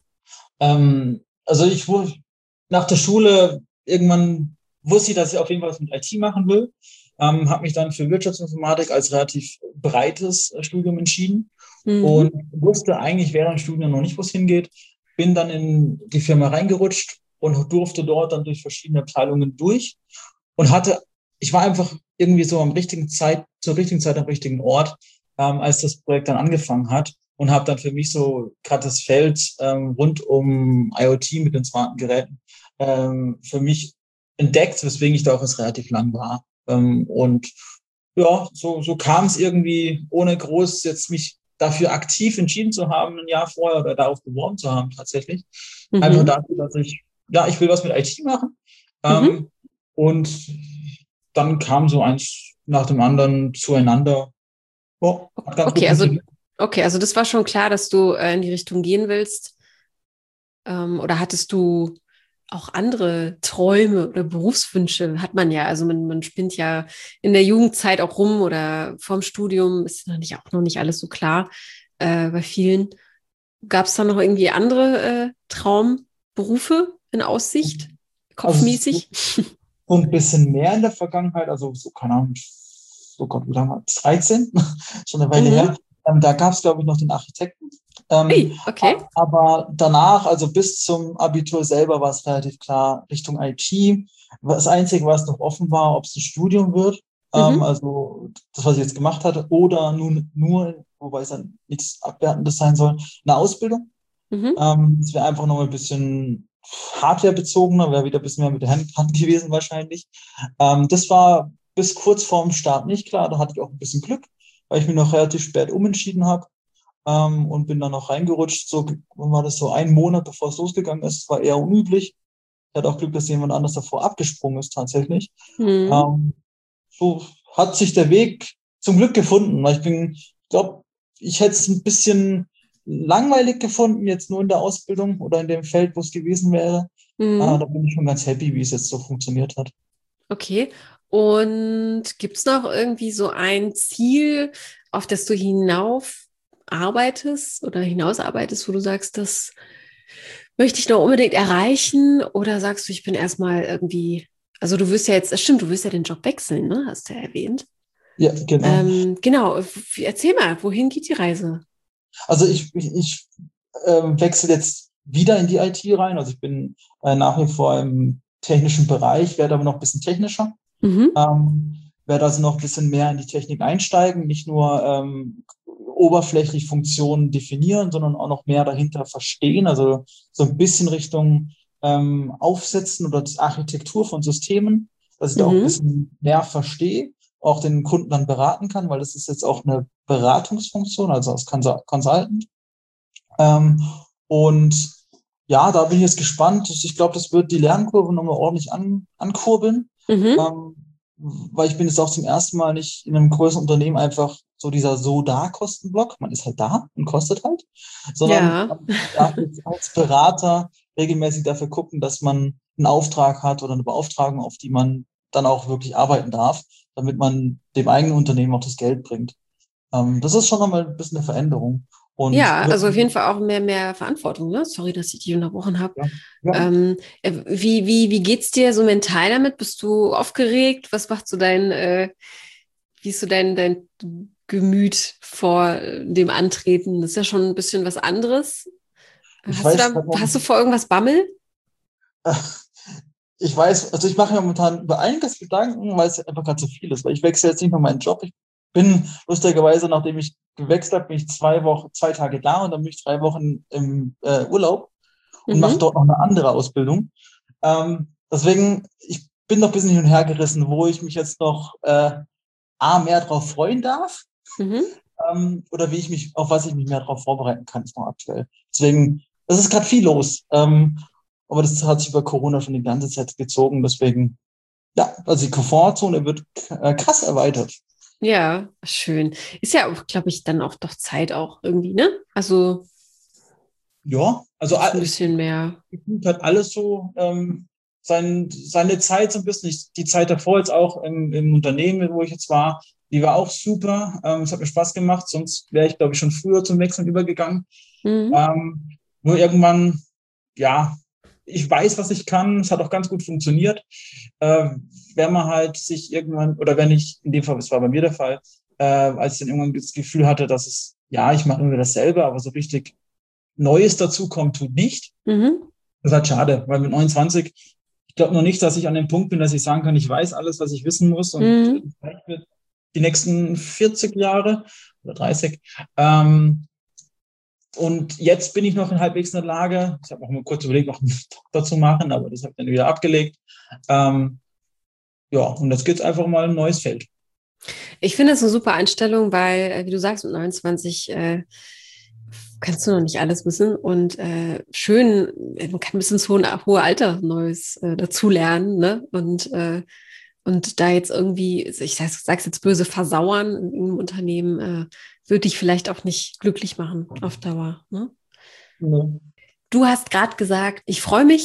Ähm, also ich wurde nach der Schule irgendwann wusste ich, dass ich auf jeden Fall was mit I T machen will. Ähm, habe mich dann für Wirtschaftsinformatik als relativ breites äh, Studium entschieden und Mhm. wusste eigentlich während dem Studium noch nicht, wo es hingeht. Bin dann in die Firma reingerutscht und durfte dort dann durch verschiedene Abteilungen durch und hatte, ich war einfach irgendwie so am richtigen Zeit, zur richtigen Zeit am richtigen Ort, ähm, als das Projekt dann angefangen hat und habe dann für mich so gerade das Feld ähm, rund um IoT mit den smarten Geräten ähm, für mich entdeckt, weswegen ich da auch jetzt relativ lang war. Ähm, und ja, so, so kam es irgendwie, ohne groß jetzt mich dafür aktiv entschieden zu haben, ein Jahr vorher oder darauf beworben zu haben, tatsächlich. Einfach Mhm. dafür, dass ich, ja, ich will was mit I T machen. Mhm. Ähm, und dann kam so eins nach dem anderen zueinander. Oh, hat ganz gut Okay, also, funktioniert. okay, also das war schon klar, dass du äh, in die Richtung gehen willst. Ähm, oder hattest du auch andere Träume oder Berufswünsche hat man ja. Also man, man spinnt ja in der Jugendzeit auch rum oder vorm Studium ist noch nicht, auch noch nicht alles so klar äh, bei vielen. Gab es da noch irgendwie andere äh, Traumberufe in Aussicht, Also so kopfmäßig? so ein bisschen mehr in der Vergangenheit, also so, keine Ahnung, oh Gott, wie lange war das? dreizehn, schon eine Weile Mhm. her. Ähm, da gab es, glaube ich, noch den Architekten. Ähm, Ui, okay. aber danach, also bis zum Abitur selber, war es relativ klar Richtung I T. Das Einzige, was noch offen war, ob es ein Studium wird, ähm, Mhm. also das, was ich jetzt gemacht hatte, oder nun nur, wobei es dann nichts Abwertendes sein soll, eine Ausbildung. Mhm. Ähm, das wäre einfach noch ein bisschen hardwarebezogener, wäre wieder ein bisschen mehr mit der Hand, Hand gewesen wahrscheinlich. Ähm, das war bis kurz vorm Start nicht klar. Da hatte ich auch ein bisschen Glück, weil ich mich noch relativ spät umentschieden habe, ähm, und bin dann noch reingerutscht. So wann war das, so ein Monat bevor es losgegangen ist. Das war eher unüblich. Ich hatte auch Glück, dass jemand anders davor abgesprungen ist tatsächlich. Mhm. Ähm, so hat sich der Weg zum Glück gefunden. Weil ich bin, ich glaube, ich hätte es ein bisschen langweilig gefunden, jetzt nur in der Ausbildung oder in dem Feld, wo es gewesen wäre. Äh, da Mhm. bin ich schon ganz happy, wie es jetzt so funktioniert hat. Okay. Und gibt es noch irgendwie so ein Ziel, auf das du hinauf arbeitest oder hinausarbeitest, wo du sagst, das möchte ich noch unbedingt erreichen? Oder sagst du, ich bin erstmal irgendwie, also du wirst ja jetzt, das stimmt, du wirst ja den Job wechseln, ne? Hast du ja erwähnt. Ja, genau. Ähm, genau, w- erzähl mal, wohin geht die Reise? Also ich, ich, ich ähm, wechsle jetzt wieder in die I T rein. Also ich bin äh, nach wie vor im technischen Bereich, werde aber noch ein bisschen technischer. Mhm. Ähm, werde also noch ein bisschen mehr in die Technik einsteigen, nicht nur ähm, oberflächlich Funktionen definieren, sondern auch noch mehr dahinter verstehen. Also so ein bisschen Richtung ähm, Aufsetzen oder die Architektur von Systemen, dass ich da auch ein Mhm. bisschen mehr verstehe, auch den Kunden dann beraten kann, weil das ist jetzt auch eine Beratungsfunktion, also als Consul- Consultant. Ähm, und ja, da bin ich jetzt gespannt. Ich glaube, das wird die Lernkurve nochmal ordentlich an, ankurbeln. Mhm. Ähm, weil ich bin jetzt auch zum ersten Mal nicht in einem größeren Unternehmen einfach so dieser So-Da-Kostenblock. Man ist halt da und kostet halt, sondern Ja. man darf jetzt als Berater regelmäßig dafür gucken, dass man einen Auftrag hat oder eine Beauftragung, auf die man dann auch wirklich arbeiten darf, damit man dem eigenen Unternehmen auch das Geld bringt. Ähm, das ist schon nochmal ein bisschen eine Veränderung. Und Ja, wird, also auf jeden Fall auch mehr, mehr Verantwortung, ne? Sorry, dass ich dich unterbrochen habe. ja, ja. Ähm, äh, wie, wie, wie geht's dir so mental damit? Bist du aufgeregt? Was macht so dein, äh, wie ist so dein, dein Gemüt vor äh, dem Antreten? Das ist ja schon ein bisschen was anderes. Ich Hast du weiß, da, hast du vor irgendwas Bammel? ich weiß, also ich mache mir momentan über einiges Gedanken, weil es einfach gerade so viel ist. Weil ich wechsle jetzt nicht nur meinen Job. Ich bin lustigerweise, nachdem ich gewechselt habe, bin ich zwei Wochen, zwei Tage da und dann bin ich drei Wochen im äh, Urlaub und mache Mhm. dort noch eine andere Ausbildung. Ähm, deswegen, ich bin noch ein bisschen hin und her gerissen, wo ich mich jetzt noch äh, A, mehr drauf freuen darf, Mhm. ähm, oder wie ich mich, auf was ich mich mehr darauf vorbereiten kann, ist noch aktuell. Deswegen, es ist gerade viel los. Ähm, aber das hat sich über Corona schon die ganze Zeit gezogen. Deswegen, ja, also die Komfortzone wird äh, krass erweitert. Ja, schön. Ist ja auch, glaube ich, dann auch doch Zeit auch irgendwie, ne? Also Ja, also so ein a- bisschen mehr. gefühlt hat alles so ähm, sein, seine Zeit so ein bisschen. Ich, die Zeit davor jetzt auch im, im Unternehmen, wo ich jetzt war, die war auch super. Ähm, es hat mir Spaß gemacht, sonst wäre ich, glaube ich, schon früher zum Wechseln übergegangen. Mhm. Ähm, nur irgendwann, ja, ich weiß, was ich kann. Es hat auch ganz gut funktioniert. Äh, wenn man halt sich irgendwann, oder wenn ich, in dem Fall, das war bei mir der Fall, äh, als ich dann irgendwann das Gefühl hatte, dass es, ja, ich mache immer dasselbe, aber so richtig Neues dazukommt, tut nicht. Mhm. Das ist halt schade, weil mit neunundzwanzig, ich glaube noch nicht, dass ich an dem Punkt bin, dass ich sagen kann, ich weiß alles, was ich wissen muss und Mhm. vielleicht wird die nächsten vierzig Jahre oder dreißig. Ähm, und jetzt bin ich noch in halbwegs in der Lage, ich habe auch mal kurz überlegt, noch einen Doktor zu machen, aber das habe ich dann wieder abgelegt. Ähm, ja, und jetzt geht's einfach mal in ein neues Feld. Ich finde das eine super Einstellung, weil, äh, wie du sagst, mit neunundzwanzig äh, kannst du noch nicht alles wissen und äh, schön, äh, man kann bis ins hohe, hohe Alter Neues äh, dazulernen, ne? Und, äh, und da jetzt irgendwie, ich sag's, sag's jetzt böse, versauern in einem Unternehmen, äh, würde dich vielleicht auch nicht glücklich machen auf Dauer. Ne? Ja. Du hast gerade gesagt, ich freue mich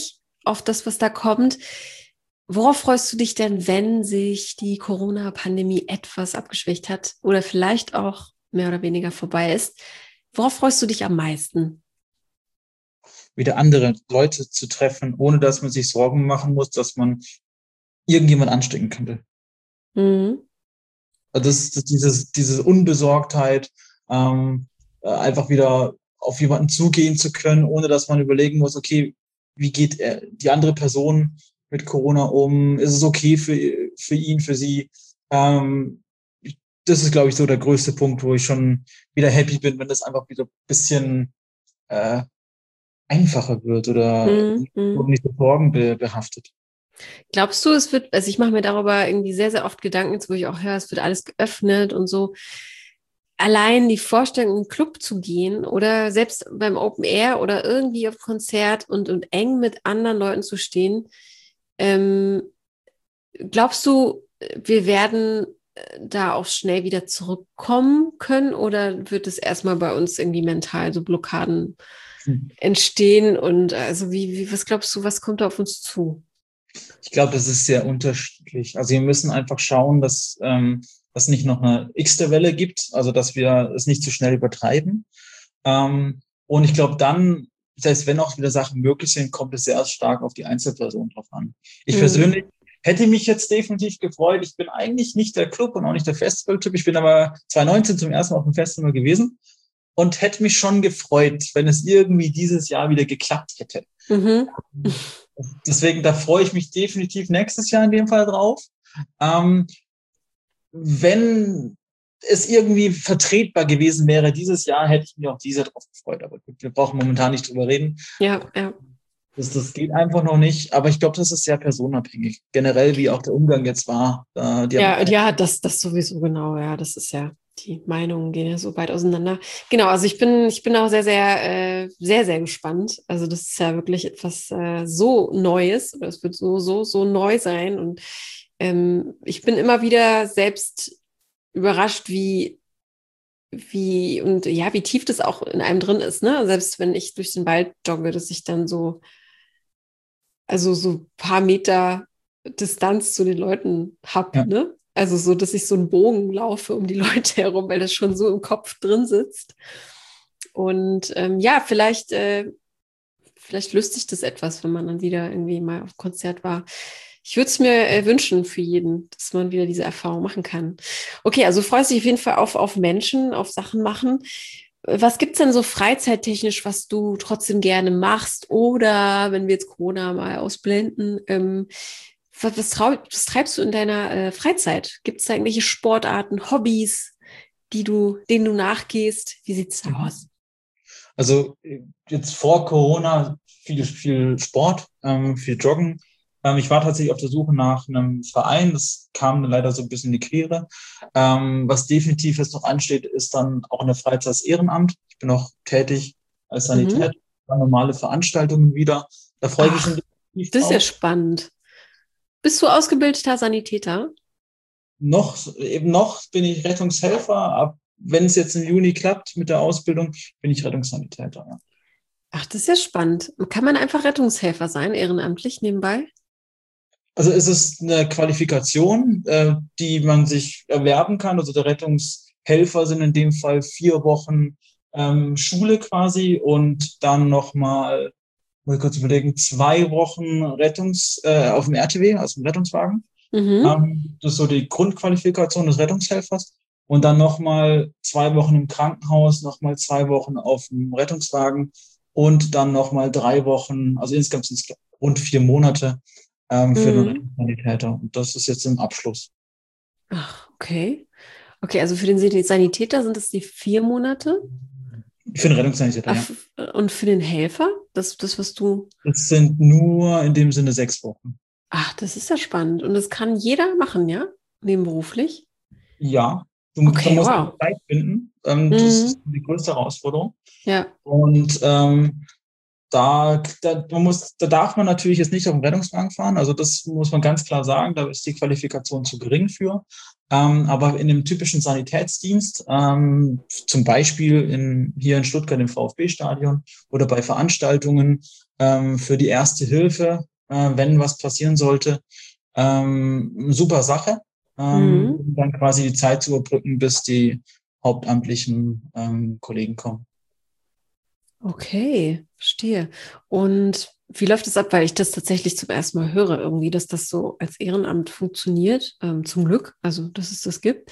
auf das, was da kommt. Worauf freust du dich denn, wenn sich die Corona-Pandemie etwas abgeschwächt hat oder vielleicht auch mehr oder weniger vorbei ist? Worauf freust du dich am meisten? Wieder andere Leute zu treffen, ohne dass man sich Sorgen machen muss, dass man irgendjemand anstecken könnte. Mhm. Das, das dieses, diese Unbesorgtheit, ähm, äh, einfach wieder auf jemanden zugehen zu können, ohne dass man überlegen muss, okay, wie geht er, die andere Person mit Corona um? Ist es okay für, für ihn, für sie? Ähm, das ist, glaube ich, so der größte Punkt, wo ich schon wieder happy bin, wenn das einfach wieder ein bisschen äh, einfacher wird oder Mhm. Mhm. nicht so sorgenbehaftet. Glaubst du, es wird, also ich mache mir darüber irgendwie sehr, sehr oft Gedanken, jetzt wo ich auch höre, es wird alles geöffnet und so. Allein die Vorstellung, in einen Club zu gehen oder selbst beim Open Air oder irgendwie auf Konzert und, und eng mit anderen Leuten zu stehen, ähm, glaubst du, wir werden äh, da auch schnell wieder zurückkommen können oder wird es erstmal bei uns irgendwie mental so Blockaden Hm. entstehen und also wie, wie, was glaubst du, was kommt da auf uns zu? Ich glaube, das ist sehr unterschiedlich. Also wir müssen einfach schauen, dass ähm, dass nicht noch eine x-te Welle gibt, also dass wir es nicht zu schnell übertreiben. Ähm, und ich glaube dann, selbst wenn auch wieder Sachen möglich sind, kommt es sehr stark auf die Einzelperson drauf an. Ich Mhm. persönlich hätte mich jetzt definitiv gefreut. Ich bin eigentlich nicht der Club und auch nicht der Festival-Typ. Ich bin aber zwanzig neunzehn zum ersten Mal auf dem Festival gewesen und hätte mich schon gefreut, wenn es irgendwie dieses Jahr wieder geklappt hätte. Mhm. Deswegen, da freue ich mich definitiv nächstes Jahr in dem Fall drauf. Ähm, wenn es irgendwie vertretbar gewesen wäre dieses Jahr, hätte ich mich auch dieses Jahr drauf gefreut. Aber wir brauchen momentan nicht drüber reden. Ja, ja. Das, das geht einfach noch nicht. Aber ich glaube, das ist sehr personenabhängig. Generell, wie auch der Umgang jetzt war. Äh, die Ja, haben, ja, das, das sowieso genau, ja, das ist ja, die Meinungen gehen ja so weit auseinander. Genau, also ich bin, ich bin auch sehr, sehr, äh, sehr, sehr gespannt. Also das ist ja wirklich etwas äh, so Neues, oder es wird so, so, so neu sein. Und ähm, ich bin immer wieder selbst überrascht, wie, wie, und ja, wie tief das auch in einem drin ist, ne? Selbst wenn ich durch den Wald jogge, dass ich dann so, also so ein paar Meter Distanz zu den Leuten habe, ja. ne? Also so, dass ich so einen Bogen laufe um die Leute herum, weil das schon so im Kopf drin sitzt. Und ähm, ja, vielleicht, äh, vielleicht löst sich das etwas, wenn man dann wieder irgendwie mal auf Konzert war. Ich würde es mir äh, wünschen für jeden, dass man wieder diese Erfahrung machen kann. Okay, also freust dich auf jeden Fall auf, auf Menschen, auf Sachen machen. Was gibt's denn so freizeittechnisch, was du trotzdem gerne machst? Oder wenn wir jetzt Corona mal ausblenden, ähm, was, was, trau, was treibst du in deiner äh, Freizeit? Gibt es da irgendwelche Sportarten, Hobbys, die du, denen du nachgehst? Wie sieht's da aus? Also jetzt vor Corona viel, viel Sport, ähm, viel Joggen. Ähm, ich war tatsächlich auf der Suche nach einem Verein. Das kam dann leider so ein bisschen in die Quere. Ähm, was definitiv jetzt noch ansteht, ist dann auch in der Freizeit das Ehrenamt. Ich bin auch tätig als Mhm. Sanitär, normale Veranstaltungen wieder. Da freue ich mich schon Ach, definitiv das ist ja drauf. spannend. Bist du ausgebildeter Sanitäter? Noch, eben noch bin ich Rettungshelfer. Ab, wenn es jetzt im Juni klappt mit der Ausbildung, bin ich Rettungssanitäter. Ja. Ach, das ist ja spannend. Kann man einfach Rettungshelfer sein, ehrenamtlich nebenbei? Also es ist eine Qualifikation, äh, die man sich erwerben kann. Also der Rettungshelfer sind in dem Fall vier Wochen ähm, Schule quasi und dann nochmal, muss ich kurz überlegen, zwei Wochen Rettungs, äh, auf dem R T W, also im Rettungswagen. Mhm. Ähm, das ist so die Grundqualifikation des Rettungshelfers. Und dann nochmal zwei Wochen im Krankenhaus, nochmal zwei Wochen auf dem Rettungswagen und dann nochmal drei Wochen, also insgesamt sind es rund vier Monate ähm, für den Mhm. Rettungssanitäter. Und das ist jetzt im Abschluss. Ach, okay. Okay, also für den Sanitäter sind es die vier Monate. Für den Rettungssanitäter, ja. Ach, und für den Helfer, das, das, was du. Das sind nur in dem Sinne sechs Wochen. Ach, das ist ja spannend. Und das kann jeder machen, ja? Nebenberuflich. Ja, du, da Okay, musst du wow. Zeit finden. Ähm, das ist Mhm. die größte Herausforderung. Ja. Und ähm, Da, da, man muss, da darf man natürlich jetzt nicht auf dem Rettungswagen fahren. Also das muss man ganz klar sagen. Da ist die Qualifikation zu gering für. Ähm, aber in dem typischen Sanitätsdienst, ähm, zum Beispiel in, hier in Stuttgart im VfB-Stadion oder bei Veranstaltungen ähm, für die Erste Hilfe, äh, wenn was passieren sollte. Ähm, super Sache, ähm, Mhm. um dann quasi die Zeit zu überbrücken, bis die hauptamtlichen ähm, Kollegen kommen. Okay, verstehe. Und wie läuft es ab? Weil ich das tatsächlich zum ersten Mal höre, irgendwie, dass das so als Ehrenamt funktioniert. Ähm, zum Glück, also dass es das gibt.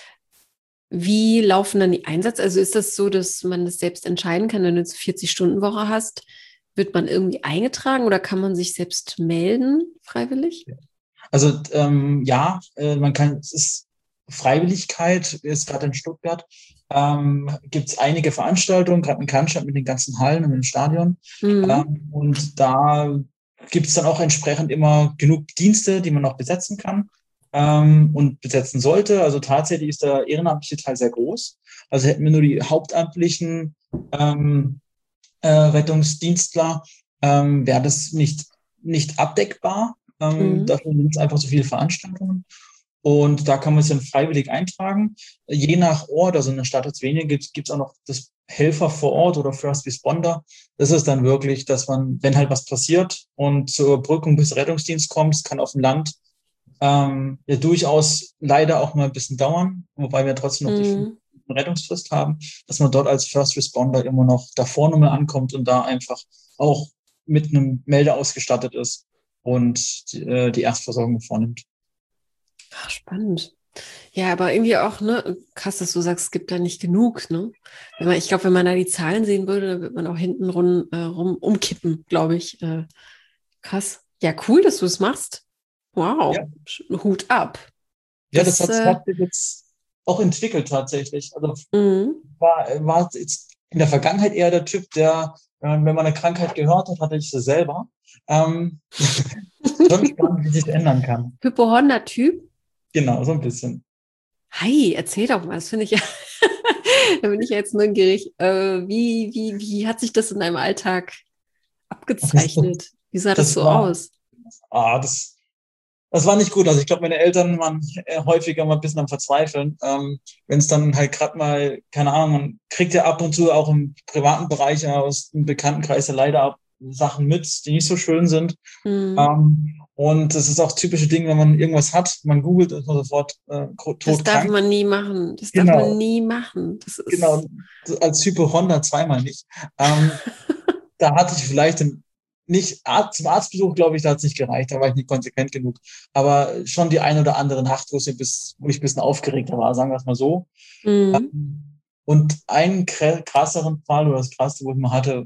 Wie laufen dann die Einsätze? Also ist das so, dass man das selbst entscheiden kann, wenn du jetzt vierzig-Stunden-Woche hast, wird man irgendwie eingetragen oder kann man sich selbst melden, freiwillig? Also ähm, ja, äh, man kann, es ist Freiwilligkeit, ist gerade in Stuttgart, ähm, gibt es einige Veranstaltungen, gerade in Cannstatt mit den ganzen Hallen und dem Stadion. Mhm. Ähm, und da gibt es dann auch entsprechend immer genug Dienste, die man auch besetzen kann ähm, und besetzen sollte. Also tatsächlich ist der ehrenamtliche Teil sehr groß. Also hätten wir nur die hauptamtlichen ähm, äh, Rettungsdienstler, ähm, wäre das nicht, nicht abdeckbar. Ähm, Mhm. dafür sind es einfach so viele Veranstaltungen. Und da kann man sich dann freiwillig eintragen. Je nach Ort, also in der Stadt jetzt weniger gibt, gibt es auch noch das Helfer vor Ort oder First Responder. Das ist dann wirklich, dass man, wenn halt was passiert und zur Überbrückung bis Rettungsdienst kommt, es kann auf dem Land ähm, ja durchaus leider auch mal ein bisschen dauern, wobei wir trotzdem noch die fünf Mhm. Rettungsfrist haben, dass man dort als First Responder immer noch davor nochmal ankommt und da einfach auch mit einem Melder ausgestattet ist und die, äh, die Erstversorgung vornimmt. Ach, spannend. Ja, aber irgendwie auch, ne, krass, dass du sagst, es gibt da nicht genug, ne? Wenn man, ich glaube, wenn man da die Zahlen sehen würde, dann wird man auch hinten rum, äh, rum umkippen, glaube ich. Äh, krass. Ja, cool, dass du es machst. Ja, Wow. Hut ab. ja, das Das, hat, äh, hat sich jetzt auch entwickelt tatsächlich. Also mhm. war, war jetzt in der Vergangenheit eher der Typ, der, äh, wenn man eine Krankheit gehört hat, hatte ich sie selber. Ähm, schon spannend, wie sich das ändern kann. Hypochonder-Typ. Genau, so ein bisschen. Hi, erzähl doch mal, das finde ich ja, da bin ich ja jetzt neugierig. Äh, wie, wie, wie hat sich das in deinem Alltag Das, abgezeichnet? Wie sah das das so war, aus? ah, das, das war nicht gut. Also ich glaube, meine Eltern waren äh, häufiger mal ein bisschen am Verzweifeln. Ähm, wenn es dann halt gerade mal, keine Ahnung, man kriegt ja ab und zu auch im privaten Bereich aus dem Bekanntenkreis ja leider auch Sachen mit, die nicht so schön sind. Mhm. Ähm, und das ist auch typische Ding, wenn man irgendwas hat, man googelt, ist man sofort äh, Das darf todkrank. man nie machen. Das darf man Genau, nie machen. Das ist. genau. Als Hypochonder zweimal nicht. Ähm, da hatte ich vielleicht ein, nicht Arzt, zum Arztbesuch, glaube ich, da hat es nicht gereicht, da war ich nicht konsequent genug. Aber schon die ein oder andere Nacht, wo, ich bis, wo ich ein bisschen aufgeregter war, sagen wir es mal so. Mhm. Und einen krasseren Fall oder das krasseste, wo ich mal hatte,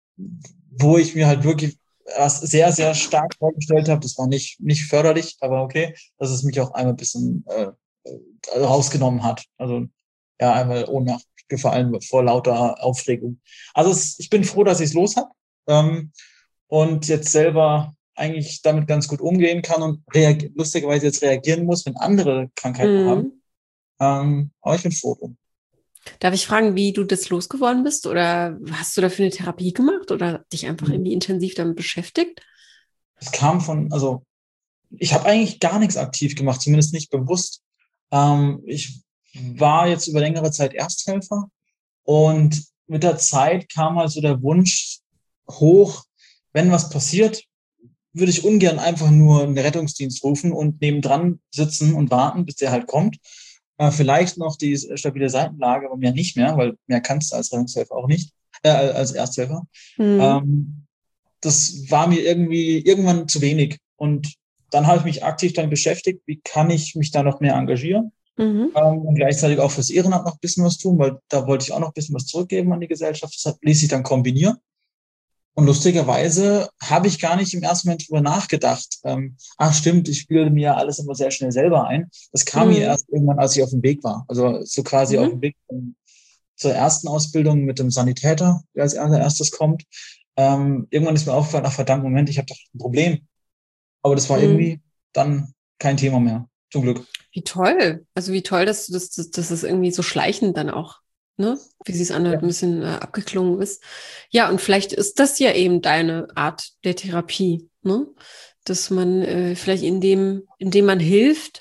wo ich mir halt wirklich was sehr, sehr stark vorgestellt habe, das war nicht, nicht förderlich, aber okay, dass es mich auch einmal ein bisschen äh, rausgenommen hat. Also ja, einmal Ohnmacht gefallen vor lauter Aufregung. Also es, ich bin froh, dass ich es los habe ähm, und jetzt selber eigentlich damit ganz gut umgehen kann und lustigerweise jetzt reagieren muss, wenn andere Krankheiten haben. Mhm. Ähm, aber ich bin froh drum. Darf ich fragen, wie du das losgeworden bist? Oder hast du dafür eine Therapie gemacht oder dich einfach irgendwie intensiv damit beschäftigt? Es kam von, also ich habe eigentlich gar nichts aktiv gemacht, zumindest nicht bewusst. Ähm, ich war jetzt über längere Zeit Ersthelfer und mit der Zeit kam also der Wunsch hoch, wenn was passiert, würde ich ungern einfach nur einen Rettungsdienst rufen und nebendran sitzen und warten, bis der halt kommt. Äh, vielleicht noch die stabile Seitenlage, aber mehr nicht mehr, weil mehr kannst du als Rettungshelfer auch nicht, äh, als Ersthelfer. Mhm. Ähm, das war mir irgendwie irgendwann zu wenig. Und dann habe ich mich aktiv dann beschäftigt, wie kann ich mich da noch mehr engagieren Mhm. ähm, und gleichzeitig auch fürs Ehrenamt noch ein bisschen was tun, weil da wollte ich auch noch ein bisschen was zurückgeben an die Gesellschaft. Das ließ sich dann kombinieren. Und lustigerweise habe ich gar nicht im ersten Moment drüber nachgedacht. Ähm, ach stimmt, ich bilde mir ja alles immer sehr schnell selber ein. Das kam mir Mhm. erst irgendwann, als ich auf dem Weg war. Also so quasi auf dem Mhm. Weg um, zur ersten Ausbildung mit dem Sanitäter, der als erstes kommt. Ähm, irgendwann ist mir aufgefallen, ach verdammt, Moment, ich habe doch ein Problem. Aber das war Mhm. irgendwie dann kein Thema mehr. Zum Glück. Wie toll. Also wie toll, dass du das, dass, dass es irgendwie so schleichend dann auch, ne? Wie sie es Ja, anhört, ein bisschen äh, abgeklungen ist. Ja, und vielleicht ist das ja eben deine Art der Therapie, ne? Dass man äh, vielleicht indem, indem man hilft,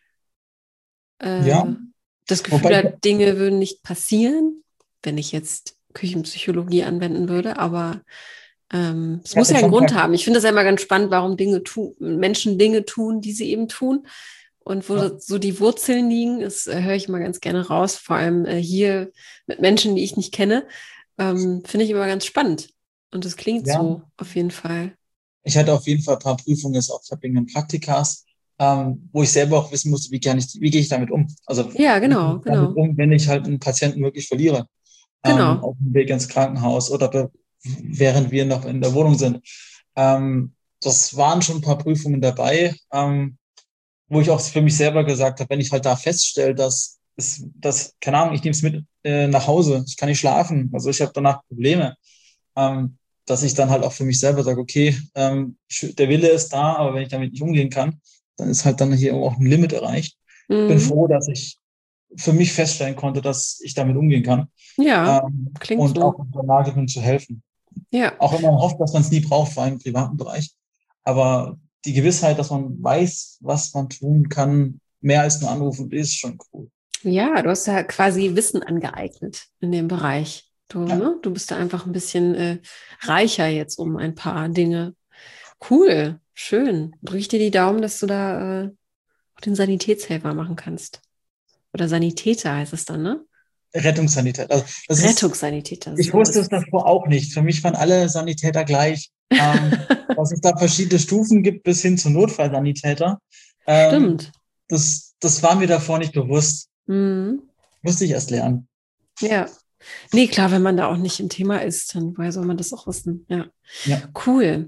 ja. äh, das Gefühl Wobei, hat, Dinge würden nicht passieren, wenn ich jetzt Küchenpsychologie anwenden würde, aber Ähm, es Ja, muss ja den einen Grund Sonntag. haben. Ich finde das ja immer ganz spannend, warum Dinge tu Menschen Dinge tun, die sie eben tun. Und wo Ja, so die Wurzeln liegen, das äh, höre ich immer ganz gerne raus, vor allem äh, hier mit Menschen, die ich nicht kenne, ähm, finde ich immer ganz spannend. Und das klingt ja. so auf jeden Fall. Ich hatte auf jeden Fall ein paar Prüfungen jetzt auch wegen den Praktikas, ähm, wo ich selber auch wissen musste, wie kann ich, wie gehe ich damit um? Also Ja, wie gehe genau, ich damit genau, um, wenn ich halt einen Patienten wirklich verliere, ähm, genau. auf dem Weg ins Krankenhaus oder be- während wir noch in der Wohnung sind. Ähm, das waren schon ein paar Prüfungen dabei, ähm, wo ich auch für mich selber gesagt habe, wenn ich halt da feststelle, dass es, dass, keine Ahnung, ich nehme es mit äh, nach Hause, ich kann nicht schlafen, also ich habe danach Probleme, ähm, dass ich dann halt auch für mich selber sage, okay, ähm, der Wille ist da, aber wenn ich damit nicht umgehen kann, dann ist halt dann hier auch ein Limit erreicht. Bin Mhm. froh, dass ich für mich feststellen konnte, dass ich damit umgehen kann, Ja, ähm, klingt und auch so. in der Lage bin zu helfen. Ja, Auch wenn man hofft, dass man es nie braucht, vor allem im privaten Bereich. Aber die Gewissheit, dass man weiß, was man tun kann, mehr als nur anrufen, ist schon cool. ja, du hast ja quasi Wissen angeeignet in dem Bereich. Du, Ja, ne? Du bist da einfach ein bisschen äh, reicher jetzt um ein paar Dinge. Cool, schön. Drücke ich dir die Daumen, dass du da äh, auch den Sanitätshelfer machen kannst. Oder Sanitäter heißt es dann, ne? Rettungssanität. Also das ist, Rettungssanitäter, ich so wusste ist es es. davor auch nicht. Für mich waren alle Sanitäter gleich. Ähm, dass es da verschiedene Stufen gibt bis hin zu Notfallsanitäter. Ähm, Stimmt. das, das war mir davor nicht bewusst. Mhm. Musste ich erst lernen. Ja. Nee, klar, wenn man da auch nicht im Thema ist, dann woher soll man das auch wissen? Ja. Ja. Cool.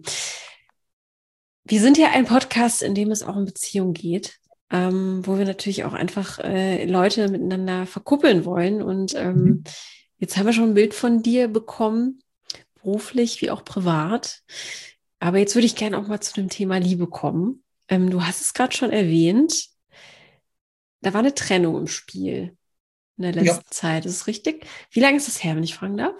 Wir sind ja ein Podcast, in dem es auch um Beziehung geht, ähm, wo wir natürlich auch einfach äh, Leute miteinander verkuppeln wollen. Und ähm, Mhm. jetzt haben wir schon ein Bild von dir bekommen, beruflich wie auch privat. Aber jetzt würde ich gerne auch mal zu dem Thema Liebe kommen. Ähm, du hast es gerade schon erwähnt, da war eine Trennung im Spiel in der Ja. letzten Zeit. Ist es richtig? Wie lange ist das her, wenn ich fragen darf?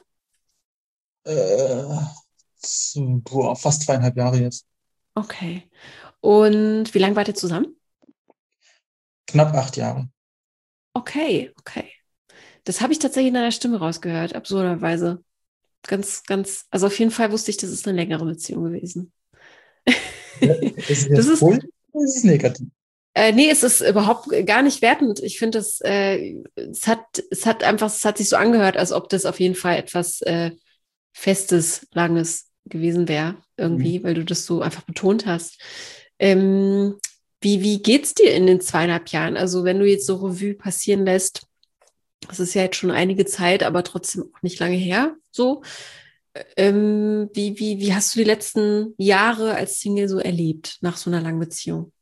Äh, so, boah, fast zweieinhalb Jahre jetzt. Okay. Und wie lange wart ihr zusammen? Knapp acht Jahre. Okay, okay. Das habe ich tatsächlich in deiner Stimme rausgehört, absurderweise. Ganz, ganz, also auf jeden Fall wusste ich, das ist eine längere Beziehung gewesen. Ja. Ist es Das jetzt ist, positiv oder ist es negativ? äh, nee, es ist überhaupt gar nicht wertend. Ich finde, das, äh, es hat, es hat einfach, es hat sich so angehört, als ob das auf jeden Fall etwas äh, Festes, Langes gewesen wäre, Mhm. irgendwie, weil du das so einfach betont hast. Ähm, wie, wie geht's dir in den zweieinhalb Jahren? Also, wenn du jetzt so Revue passieren lässt, das ist ja jetzt schon einige Zeit, aber trotzdem auch nicht lange her, so. Ähm, wie, wie, wie hast du die letzten Jahre als Single so erlebt nach so einer langen Beziehung?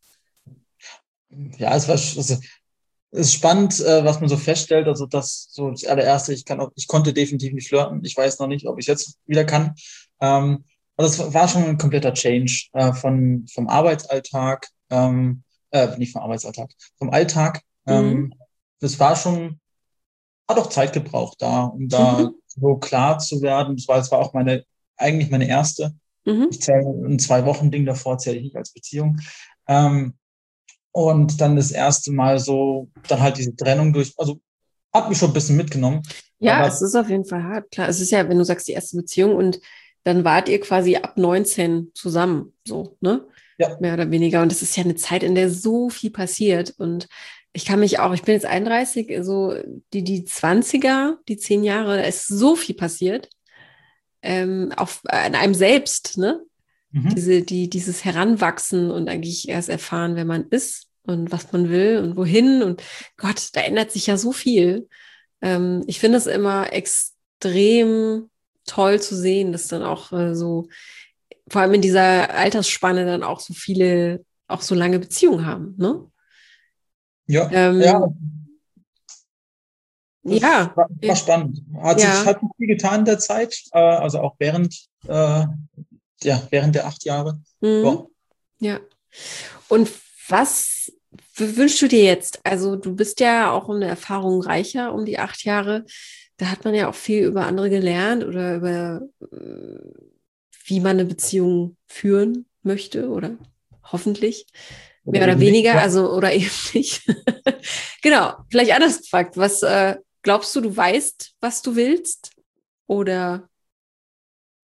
Ja, es war, sch- also, es ist spannend, äh, was man so feststellt. Also das so das allererste, ich kann auch, ich konnte definitiv nicht flirten. Ich weiß noch nicht, ob ich es jetzt wieder kann. Ähm, also es war schon ein kompletter Change äh, von vom Arbeitsalltag, ähm, äh, nicht vom Arbeitsalltag, vom Alltag. Mhm. Ähm, das war schon, hat auch Zeit gebraucht da, um da Mhm. so klar zu werden. Das war, das war auch meine, eigentlich meine erste. Mhm. Ich zähle ein zwei Wochen Ding davor zähle ich nicht als Beziehung. Ähm, und dann das erste Mal so, dann halt diese Trennung durch, also hat mich schon ein bisschen mitgenommen. Ja, es Aber ist auf jeden Fall hart. Klar, es ist ja, wenn du sagst, die erste Beziehung und dann wart ihr quasi ab neunzehn zusammen, so, ne? ja, Mehr oder weniger. Und das ist ja eine Zeit, in der so viel passiert. Und ich kann mich auch, ich bin jetzt einunddreißig, so die, die Zwanziger, die zehn Jahre, da ist so viel passiert. Ähm, auch an einem selbst, ne? mhm. Diese, die, dieses Heranwachsen und eigentlich erst erfahren, wer man ist und was man will und wohin. Und Gott, da ändert sich ja so viel. Ähm, ich finde es immer extrem toll zu sehen, dass dann auch äh, so, vor allem in dieser Altersspanne dann auch so viele, auch so lange Beziehungen haben, ne? Ja, ja, Ähm, das ja, war, war ja, spannend. Hat sich, ja, hat sich viel getan in der Zeit, äh, also auch während, äh, ja, während der acht Jahre. Ja. mhm, ja. Und was w- wünschst du dir jetzt? Also du bist ja auch um eine Erfahrung reicher, um die acht Jahre. Da hat man ja auch viel über andere gelernt oder über, äh, wie man eine Beziehung führen möchte oder hoffentlich. Oder Mehr oder eben nicht. weniger, Ja. also oder eben nicht. Genau, vielleicht anders gefragt. Was äh, glaubst du, du weißt, was du willst? Oder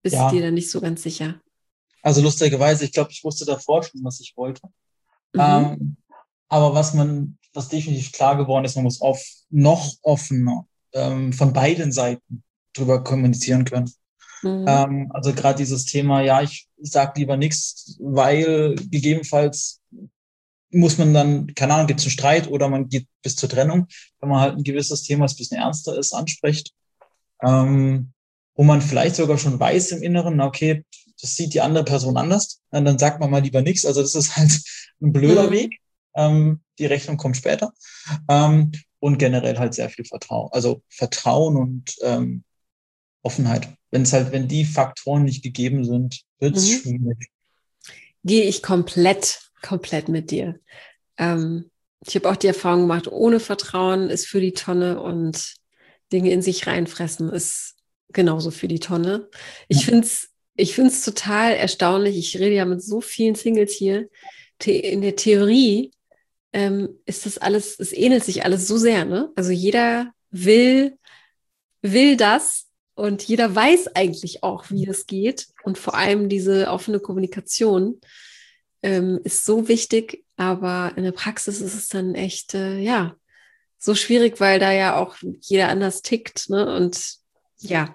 bist Ja. dir da nicht so ganz sicher. Also lustigerweise, ich glaube, ich wusste davor schon, was ich wollte. Mhm. Ähm, aber was man, was definitiv klar geworden ist, man muss auf, noch offener ähm, von beiden Seiten drüber kommunizieren können. Mhm. Ähm, also gerade dieses Thema, ja, ich sag lieber nichts, weil gegebenenfalls muss man dann, keine Ahnung, gibt es einen Streit oder man geht bis zur Trennung, wenn man halt ein gewisses Thema, das ein bisschen ernster ist, anspricht. Ähm, wo man vielleicht sogar schon weiß im Inneren, na, okay, das sieht die andere Person anders, und dann sagt man mal lieber nichts. Also das ist halt ein blöder Mhm. Weg. Ähm, die Rechnung kommt später. Ähm, und generell halt sehr viel Vertrauen. Also Vertrauen und ähm, Offenheit. Wenn es halt, wenn die Faktoren nicht gegeben sind, wird es Mhm. schwierig. Gehe ich komplett, komplett mit dir. Ähm, ich habe auch die Erfahrung gemacht, ohne Vertrauen ist für die Tonne und Dinge in sich reinfressen ist genauso für die Tonne. Ich Ja. finde es ich find's total erstaunlich. Ich rede ja mit so vielen Singles hier. The- In der Theorie ähm, ist das alles, es ähnelt sich alles so sehr, ne? Also jeder will, will das und jeder weiß eigentlich auch, wie es geht. Und vor allem diese offene Kommunikation ähm, ist so wichtig, aber in der Praxis ist es dann echt, äh, ja, so schwierig, weil da ja auch jeder anders tickt, ne? Und ja,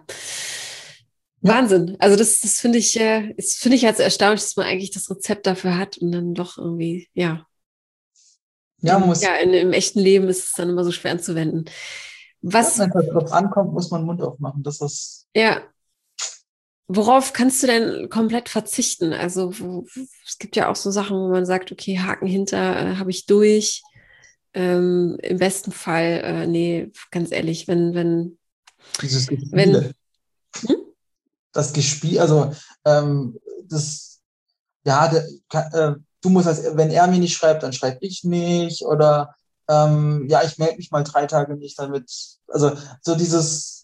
Ja. Wahnsinn. Also das, das finde ich, äh, das finde ich als erstaunlich, dass man eigentlich das Rezept dafür hat und dann doch irgendwie, ja, Ja, man in, muss, ja, in, im echten Leben ist es dann immer so schwer anzuwenden. ja, Was, wenn es halt drauf ankommt, muss man den Mund aufmachen. Das ist, ja, worauf kannst du denn komplett verzichten? Also wo, es gibt ja auch so Sachen, wo man sagt, okay, Haken hinter, äh, habe ich durch. Ähm, im besten Fall, äh, nee, ganz ehrlich, wenn, wenn, dieses wenn, Gespiele. hm? Das Gespiel, also ähm, das, ja, der, ka- äh, du musst, als, wenn er mir nicht schreibt, dann schreibe ich nicht. Oder ähm, ja, ich melde mich mal drei Tage nicht damit. Also so dieses,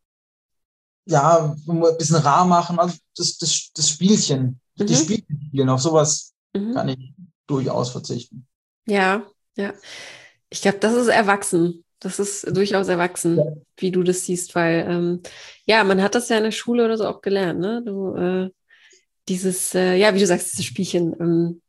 ja, ein bisschen rar machen, also das, das, das Spielchen, die Mhm, Spielchen spielen, auf sowas mhm. kann ich durchaus verzichten. Ja, ja. Ich glaube, das ist erwachsen. Das ist durchaus Ja. erwachsen, wie du das siehst, weil ähm, ja, man hat das ja in der Schule oder so auch gelernt, ne? Du, äh, dieses, äh, ja, wie du sagst, dieses Spielchen, ähm,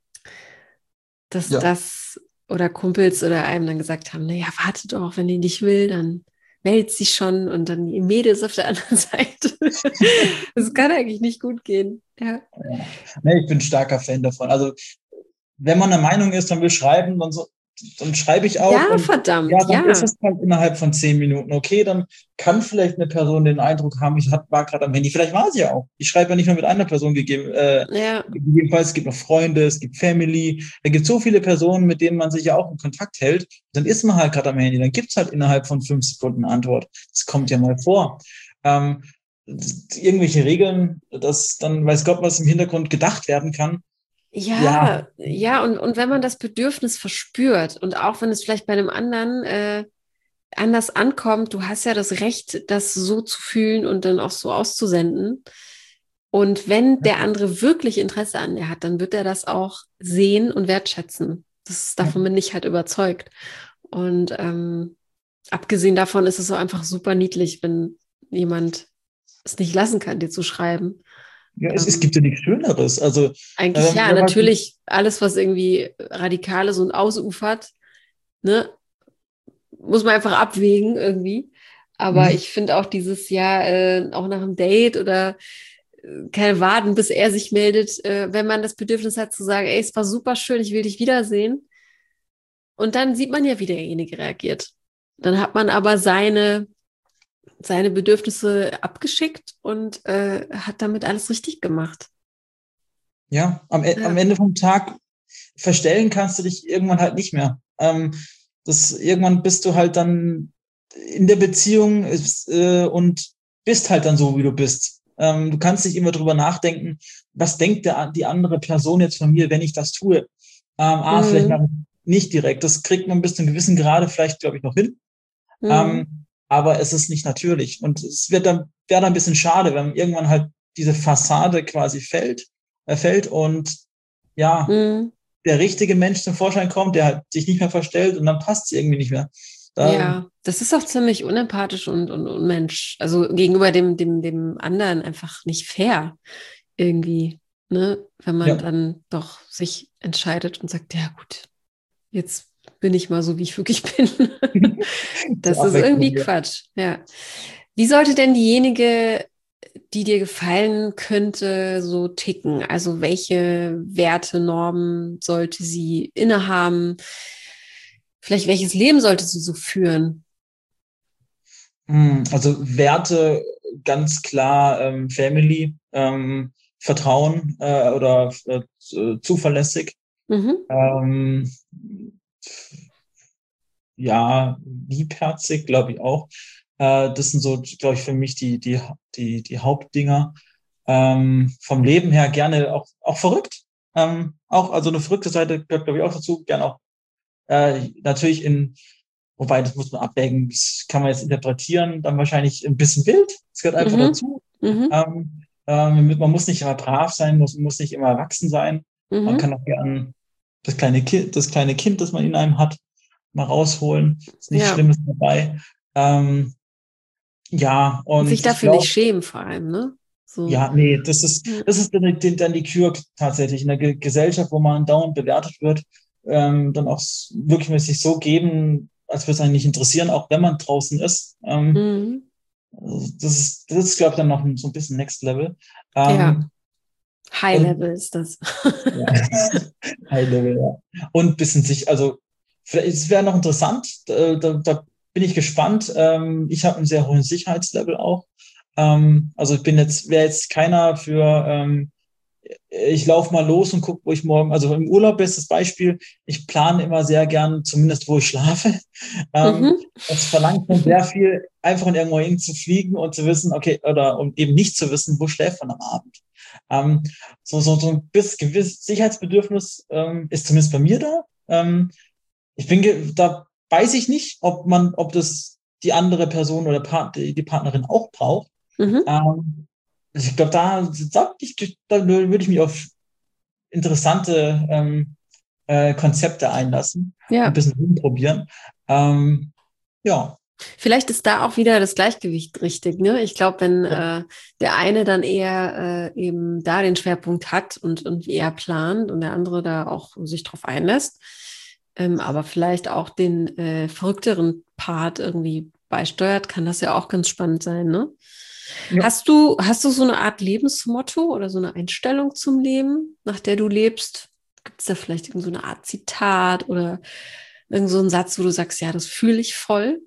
dass Ja. das oder Kumpels oder einem dann gesagt haben, naja, warte doch, wenn die dich will, dann meldet sie schon und dann die Mädels auf der anderen Seite. Das kann eigentlich nicht gut gehen. Ja, Ja. Nee, ich bin starker Fan davon. Also wenn man der Meinung ist, man will schreiben, dann, so, dann schreibe ich auch ja, und ja, verdammt, dann ist ja. es halt innerhalb von zehn Minuten. Okay, dann kann vielleicht eine Person den Eindruck haben, ich hat, war gerade am Handy. Vielleicht war sie ja auch. Ich schreibe ja nicht nur mit einer Person gegeben. Äh, Ja, gegebenenfalls, es gibt noch Freunde, es gibt Family. Da gibt es so viele Personen, mit denen man sich ja auch in Kontakt hält. Dann ist man halt gerade am Handy. Dann gibt es halt innerhalb von fünf Sekunden eine Antwort. Das kommt ja mal vor. Ähm, irgendwelche Regeln, dass dann weiß Gott, was im Hintergrund gedacht werden kann. Ja, ja, ja, und, und wenn man das Bedürfnis verspürt und auch wenn es vielleicht bei einem anderen äh, anders ankommt, du hast ja das Recht, das so zu fühlen und dann auch so auszusenden. Und wenn der andere wirklich Interesse an dir hat, dann wird er das auch sehen und wertschätzen. Das, ja, davon bin ich halt überzeugt. Und ähm, abgesehen davon ist es so einfach super niedlich, wenn jemand es nicht lassen kann, dir zu schreiben. ja, es, es Ähm, gibt ja nichts Schöneres. Also, äh, eigentlich wenn, ja, wenn man, natürlich alles, was irgendwie radikal ist und ausufert, ne, muss man einfach abwägen irgendwie. Aber mhm. ich finde auch dieses Jahr, äh, auch nach einem Date oder äh, keine warten, bis er sich meldet, äh, wenn man das Bedürfnis hat zu sagen, ey, es war super schön, ich will dich wiedersehen. Und dann sieht man ja, wie derjenige reagiert. Dann hat man aber seine, seine Bedürfnisse abgeschickt und äh, hat damit alles richtig gemacht. Ja, am, E- am Ja. Ende vom Tag verstellen kannst du dich irgendwann halt nicht mehr. Ähm, das, irgendwann bist du halt dann in der Beziehung ist, äh, und bist halt dann so, wie du bist. Ähm, du kannst nicht immer drüber nachdenken, was denkt der, die andere Person jetzt von mir, wenn ich das tue. Ähm, ah, vielleicht Mhm. mache ich nicht direkt. Das kriegt man bis zu einem gewissen Grade vielleicht, glaube ich, noch hin. Mhm. Ähm, aber es ist nicht natürlich. Und es wird dann, wäre dann ein bisschen schade, wenn irgendwann halt diese Fassade quasi fällt, äh, fällt und ja, Mhm. der richtige Mensch zum Vorschein kommt, der halt sich nicht mehr verstellt und dann passt es irgendwie nicht mehr. Ja, das ist auch ziemlich unempathisch und, und unmensch. Also gegenüber dem, dem, dem anderen einfach nicht fair irgendwie, ne? Wenn man Ja. dann doch sich entscheidet und sagt, ja gut, jetzt bin ich mal so, wie ich wirklich bin. Zur Das ist irgendwie Abwechslung, ja. Quatsch, ja. Wie sollte denn diejenige, die dir gefallen könnte, so ticken? Also welche Werte, Normen sollte sie innehaben? Vielleicht welches Leben sollte sie so führen? Hm, Also Werte ganz klar ähm, Family, ähm, Vertrauen äh, oder äh, zuverlässig. Mhm. Ähm, ja, liebherzig, glaube ich auch. Äh, das sind so, glaube ich, für mich die, die, die, die Hauptdinger. Ähm, vom Leben her gerne auch, auch verrückt. Ähm, auch, also eine verrückte Seite gehört, glaube ich, auch dazu. Gerne auch äh, natürlich in, wobei das muss man abwägen, das kann man jetzt interpretieren, dann wahrscheinlich ein bisschen wild. Das gehört einfach Mhm. dazu. Mhm. Ähm, ähm, man muss nicht immer brav sein, muss, muss nicht immer erwachsen sein. Man Mhm. kann auch gern das kleine Kind, das kleine Kind, das man in einem hat, mal rausholen. Ist nichts Ja. Schlimmes dabei. Ähm, ja, Und sich und ich dafür nicht glaube, schämen vor allem, ne? So. ja, nee, das ist, Ja. das ist dann, die- dann die Kür tatsächlich in der Ge Gesellschaft, wo man dauernd bewertet wird, ähm, dann auch s- wirklich mal sich so geben, als würde es einen nicht interessieren, auch wenn man draußen ist. Ähm, Mhm. also das ist, das ist, glaube ich, dann noch ein, so ein bisschen Next Level. Ja. Ähm, High und Level ist das. ja, High Level, ja. Und bisschen sich, also vielleicht- es wäre noch interessant, da, da, da bin ich gespannt. Ähm, ich habe einen sehr hohen Sicherheitslevel auch. Ähm, also ich bin jetzt, wäre jetzt keiner für ähm, ich laufe mal los und gucke, wo ich morgen, also im Urlaub bestes Beispiel, ich plane immer sehr gern, zumindest wo ich schlafe. Ähm, Mhm. das verlangt schon sehr viel, einfach in irgendwo hin zu fliegen und zu wissen, okay, oder und eben nicht zu wissen, wo schläft man am Abend. Ähm, so, so, so ein bis gewisses Sicherheitsbedürfnis ähm, ist zumindest bei mir da. Ähm, ich bin, ge- da weiß ich nicht, ob man, ob das die andere Person oder Part, die, die Partnerin auch braucht. Mhm. Ähm, ich glaube, da, da, ich, da würde ich mich auf interessante ähm, äh, Konzepte einlassen und ein Ja. bisschen rumprobieren. Ähm, ja. Vielleicht ist da auch wieder das Gleichgewicht richtig, ne? Ich glaube, wenn Ja. äh, der eine dann eher äh, eben da den Schwerpunkt hat und, und eher plant und der andere da auch sich drauf einlässt, ähm, aber vielleicht auch den äh, verrückteren Part irgendwie beisteuert, kann das ja auch ganz spannend sein, ne? Ja. Hast du, hast du so eine Art Lebensmotto oder so eine Einstellung zum Leben, nach der du lebst? Gibt es da vielleicht irgend so eine Art Zitat oder irgend so einen Satz, wo du sagst, ja, das fühle ich voll?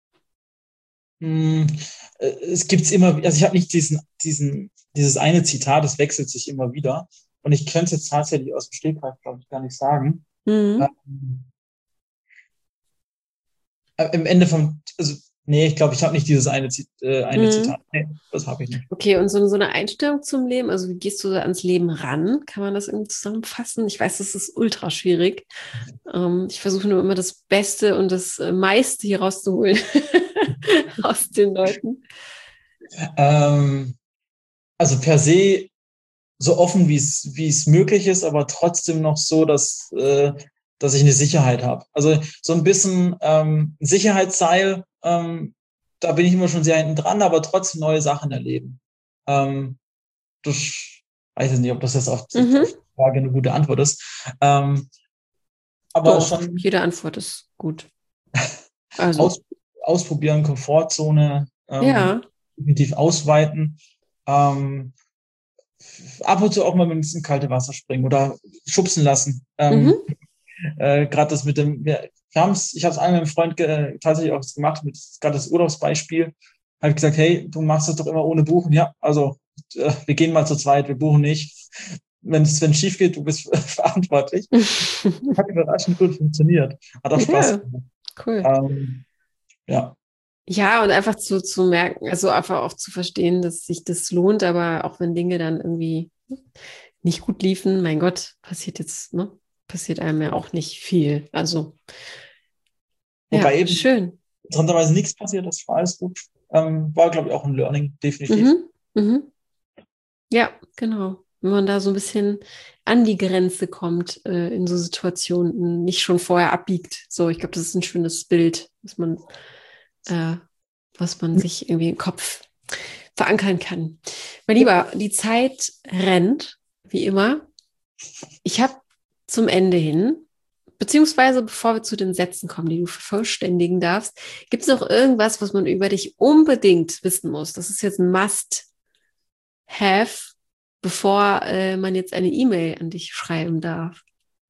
Hm, äh, es gibt's immer, also ich habe nicht diesen, diesen, dieses eine Zitat, es wechselt sich immer wieder. Und ich könnte es jetzt tatsächlich aus dem Stegreif, glaube ich, gar nicht sagen. Mhm. Ähm, äh, Im Ende vom, also, nee, ich glaube, ich habe nicht dieses eine, Zit- äh, eine Mhm. Zitat. Nee, das habe ich nicht. Okay, und so, so eine Einstellung zum Leben, also wie gehst du da ans Leben ran? Kann man das irgendwie zusammenfassen? Ich weiß, das ist ultra schwierig. Ähm, ich versuche nur immer das Beste und das äh, meiste hier rauszuholen aus den Leuten. Ähm, also per se so offen, wie es, wie es möglich ist, aber trotzdem noch so, dass, äh, dass ich eine Sicherheit habe. Also so ein bisschen ähm, ein Sicherheitsseil, ähm, da bin ich immer schon sehr hinten dran, aber trotzdem neue Sachen erleben. Ähm, das weiß ich nicht, ob das jetzt auf, auf Mhm. die Frage eine gute Antwort ist. Ähm, aber Doch, schon jede Antwort ist gut. Also, aus, ausprobieren, Komfortzone ähm, ja. definitiv ausweiten. Ähm, ab und zu auch mal ins kalte Wasser springen oder schubsen lassen. Ähm, Mhm. äh, gerade das mit dem, wir, wir haben's, ich habe es einmal mit einem Freund ge, tatsächlich auch gemacht, mit gerade das Urlaubsbeispiel. Habe ich gesagt, hey, du machst das doch immer ohne Buchen. Ja, also äh, wir gehen mal zu zweit, wir buchen nicht. Wenn es wenn schief geht, du bist verantwortlich. Hat überraschend gut funktioniert. Hat auch Spaß Ja, gemacht. cool. Ähm, ja. Ja, und einfach zu, zu merken, also einfach auch zu verstehen, dass sich das lohnt, aber auch wenn Dinge dann irgendwie nicht gut liefen, mein Gott, passiert jetzt, ne? Passiert einem ja auch nicht viel. Also, ja, Wobei eben schön. interessanterweise nichts passiert, das war alles gut. Ähm, war, glaube ich, auch ein Learning, definitiv. Mhm. Mhm. Ja, genau. wenn man da so ein bisschen an die Grenze kommt äh, in so Situationen, nicht schon vorher abbiegt. So, ich glaube, das ist ein schönes Bild, was man, äh, was man sich irgendwie im Kopf verankern kann. Mein Lieber, die Zeit rennt, wie immer. Ich habe zum Ende hin, beziehungsweise bevor wir zu den Sätzen kommen, die du vervollständigen darfst, gibt es noch irgendwas, was man über dich unbedingt wissen muss? Das ist jetzt ein Must-Have, bevor äh, man jetzt eine E-Mail an dich schreiben darf.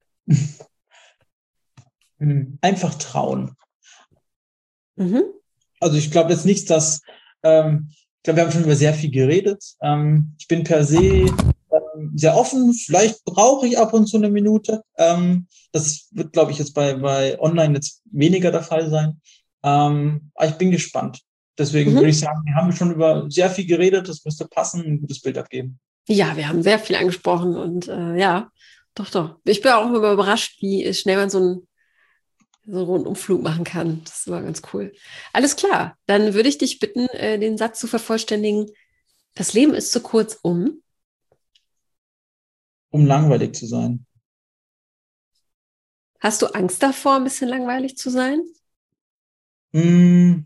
Einfach trauen. Mhm. Also ich glaube jetzt nicht, dass, ähm, ich glaube, wir haben schon über sehr viel geredet. Ähm, ich bin per se ähm, sehr offen. Vielleicht brauche ich ab und zu eine Minute. Ähm, das wird, glaube ich, jetzt bei, bei Online jetzt weniger der Fall sein. Ähm, aber ich bin gespannt. Deswegen Mhm. würde ich sagen, wir haben schon über sehr viel geredet. Das müsste passen, ein gutes Bild abgeben. Ja, wir haben sehr viel angesprochen und äh, ja, doch, doch. Ich bin auch immer überrascht, wie schnell man so einen, so einen Rundumflug machen kann. Das ist immer ganz cool. Alles klar, dann würde ich dich bitten, äh, den Satz zu vervollständigen. Das Leben ist zu kurz, um. Um langweilig zu sein. Hast du Angst davor, ein bisschen langweilig zu sein? Hm,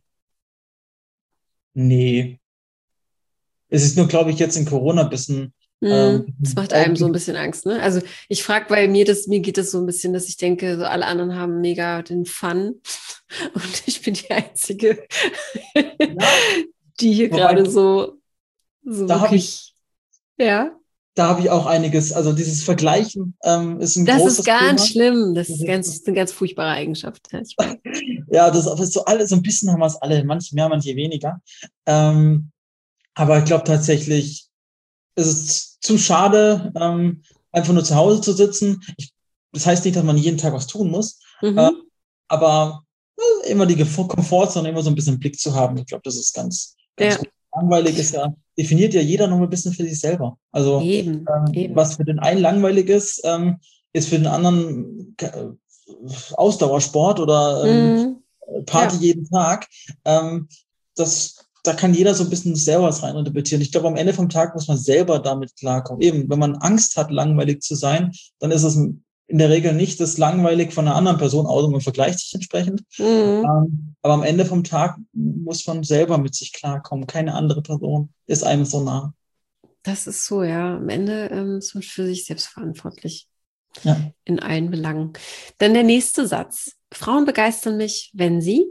nee. Es ist nur, glaube ich, jetzt in Corona ein bisschen Hm, das ähm, macht einem so ein aufge- bisschen Angst, ne? Also ich frage, weil mir das, mir geht das so ein bisschen, dass ich denke, so alle anderen haben mega den Fun und ich bin die Einzige, Ja, die hier wobei, gerade so, so da habe ich wirklich, ja. da habe ich auch einiges, also dieses Vergleichen ähm, ist ein Das ist großes ganz Thema. schlimm. Das Das ist ganz, ist, eine ganz furchtbare Eigenschaft. Ja, ich weiß. ja, das ist so alle, so ein bisschen haben wir es alle, manche mehr, manche weniger. Ähm, aber ich glaube tatsächlich, es ist zu schade, ähm, einfach nur zu Hause zu sitzen. Ich, das heißt nicht, dass man jeden Tag was tun muss, äh, Mhm. aber äh, immer die Gefo- Komfortzone, immer so ein bisschen im Blick zu haben. Ich glaube, das ist ganz, ganz Ja, gut. Langweilig ist ja, definiert ja jeder noch ein bisschen für sich selber. Also, eben, ähm, eben. was für den einen langweilig ist, ähm, ist für den anderen äh, Ausdauersport oder ähm, Mhm. Party Ja, jeden Tag. Ähm, das, da kann jeder so ein bisschen selber was reininterpretieren. Ich glaube, am Ende vom Tag muss man selber damit klarkommen. Eben, wenn man Angst hat, langweilig zu sein, dann ist es in der Regel nicht das langweilig von einer anderen Person aus und man vergleicht sich entsprechend. mhm. Ähm, aber am Ende vom Tag muss man selber mit sich klarkommen. Keine andere Person ist einem so nah. Das ist so, ja. Am Ende ähm, ist man für sich selbst verantwortlich Ja. in allen Belangen. Dann der nächste Satz. Frauen begeistern mich, wenn sie.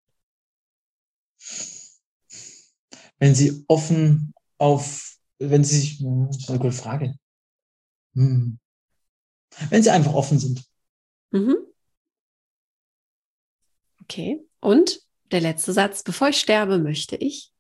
Wenn sie offen auf, wenn sie sich, hm, das ist eine gute Frage. Hm. Wenn sie einfach offen sind. Mhm. Okay. Und der letzte Satz. Bevor ich sterbe, möchte ich.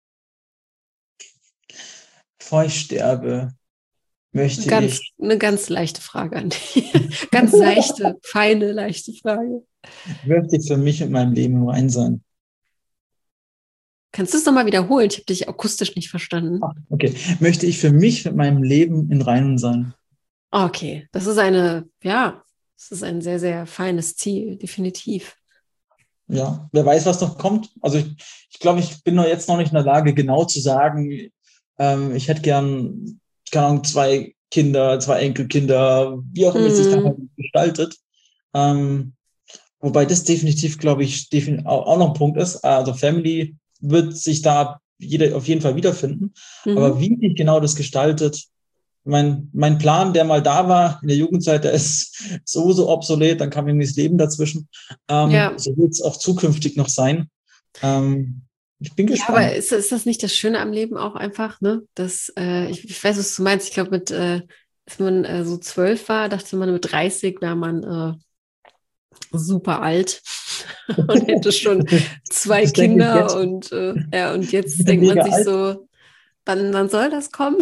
Bevor ich sterbe, möchte Ganz, ich, eine ganz leichte Frage an dich. Ganz seichte, feine, leichte Frage. möchte ich für mich mit meinem Leben im Rein sein. Kannst du es nochmal wiederholen? Ich habe dich akustisch nicht verstanden. Ah, okay. Möchte ich für mich mit meinem Leben in Reinen sein? Okay, das ist eine, ja, das ist ein sehr, sehr feines Ziel, definitiv. Ja, wer weiß, was noch kommt. Also ich, ich glaube, ich bin noch jetzt noch nicht in der Lage, genau zu sagen, ähm, ich hätte gern, keine Ahnung, zwei Kinder, zwei Enkelkinder, wie auch immer es sich dann halt Mhm. gestaltet. Ähm, wobei das definitiv, glaube ich, defin auch, auch noch ein Punkt ist. Also Family wird sich da jeder auf jeden Fall wiederfinden. Aber Mhm. wie sich genau das gestaltet, mein, mein Plan, der mal da war in der Jugendzeit, der ist sowieso obsolet, dann kam irgendwie das Leben dazwischen. Ähm, Ja, so wird es auch zukünftig noch sein. Ähm, ich bin ja, aber gespannt. ist, ist das nicht das Schöne am Leben auch einfach, ne? Dass, äh, ich, ich weiß, was du meinst. Ich glaube, mit, äh, als man äh, so zwölf war, dachte man, mit dreißig wäre man äh, super alt und hätte schon zwei Das denke ich Kinder jetzt und äh, ja, und mit jetzt dem denkt man mega sich alt. so, wann, wann soll das kommen?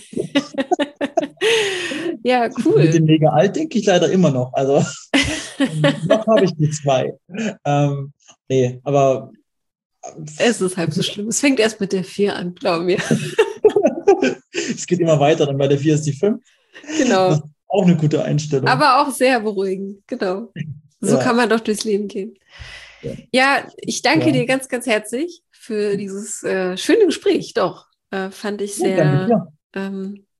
Ja, Mit cool. dem mega alt denke ich leider immer noch. Also noch habe ich die zwei. Ähm, nee, aber Es ist halb so schlimm. Es fängt erst mit der vier an, glaub mir. es geht immer weiter. Dann bei der vier ist die fünf. Das Genau. ist auch eine gute Einstellung. Aber auch sehr beruhigend. Genau. So kann Ja, man doch durchs Leben gehen. ja, Ja, ich danke ja. dir ganz, ganz herzlich für dieses äh, schöne Gespräch. Doch, äh, fand ich Ja, danke sehr dir. ähm,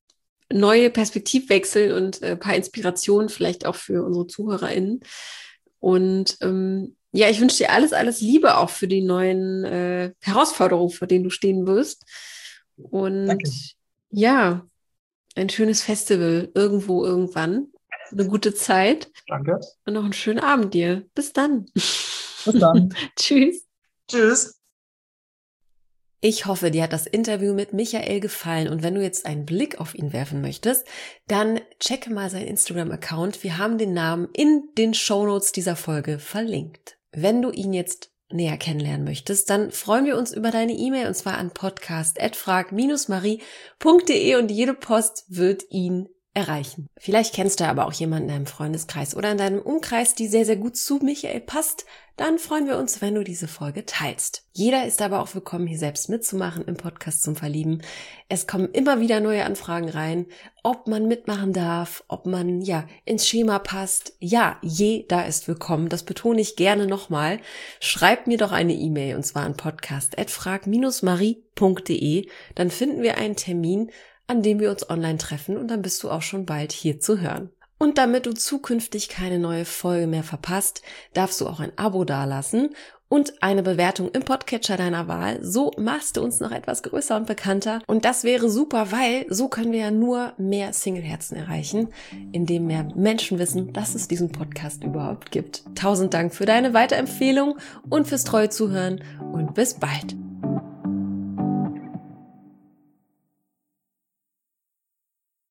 neue Perspektivwechsel und ein äh, paar Inspirationen vielleicht auch für unsere ZuhörerInnen. Und ähm, ja, ich wünsche dir alles, alles Liebe auch für die neuen äh, Herausforderungen, vor denen du stehen wirst. Und Danke. Ja, ein schönes Festival irgendwo, irgendwann. Eine gute Zeit. Danke. Und noch einen schönen Abend dir. Bis dann. Bis dann. Tschüss. Tschüss. Ich hoffe, dir hat das Interview mit Michael gefallen und wenn du jetzt einen Blick auf ihn werfen möchtest, dann checke mal seinen Instagram-Account. Wir haben den Namen in den Shownotes dieser Folge verlinkt. Wenn du ihn jetzt näher kennenlernen möchtest, dann freuen wir uns über deine E-Mail und zwar an podcast at frag marie punkt de und jede Post wird ihn erreichen. Vielleicht kennst du aber auch jemanden in deinem Freundeskreis oder in deinem Umkreis, die sehr, sehr gut zu Michael passt. Dann freuen wir uns, wenn du diese Folge teilst. Jeder ist aber auch willkommen, hier selbst mitzumachen im Podcast zum Verlieben. Es kommen immer wieder neue Anfragen rein, ob man mitmachen darf, ob man ja ins Schema passt. Ja, jeder ist willkommen. Das betone ich gerne nochmal. Schreib mir doch eine E-Mail und zwar an podcast at frag marie punkt de. Dann finden wir einen Termin, an dem wir uns online treffen und dann bist du auch schon bald hier zu hören. Und damit du zukünftig keine neue Folge mehr verpasst, darfst du auch ein Abo dalassen und eine Bewertung im Podcatcher deiner Wahl. So machst du uns noch etwas größer und bekannter. Und das wäre super, weil so können wir ja nur mehr Single-Herzen erreichen, indem mehr Menschen wissen, dass es diesen Podcast überhaupt gibt. Tausend Dank für deine Weiterempfehlung und fürs treue Zuhören und bis bald.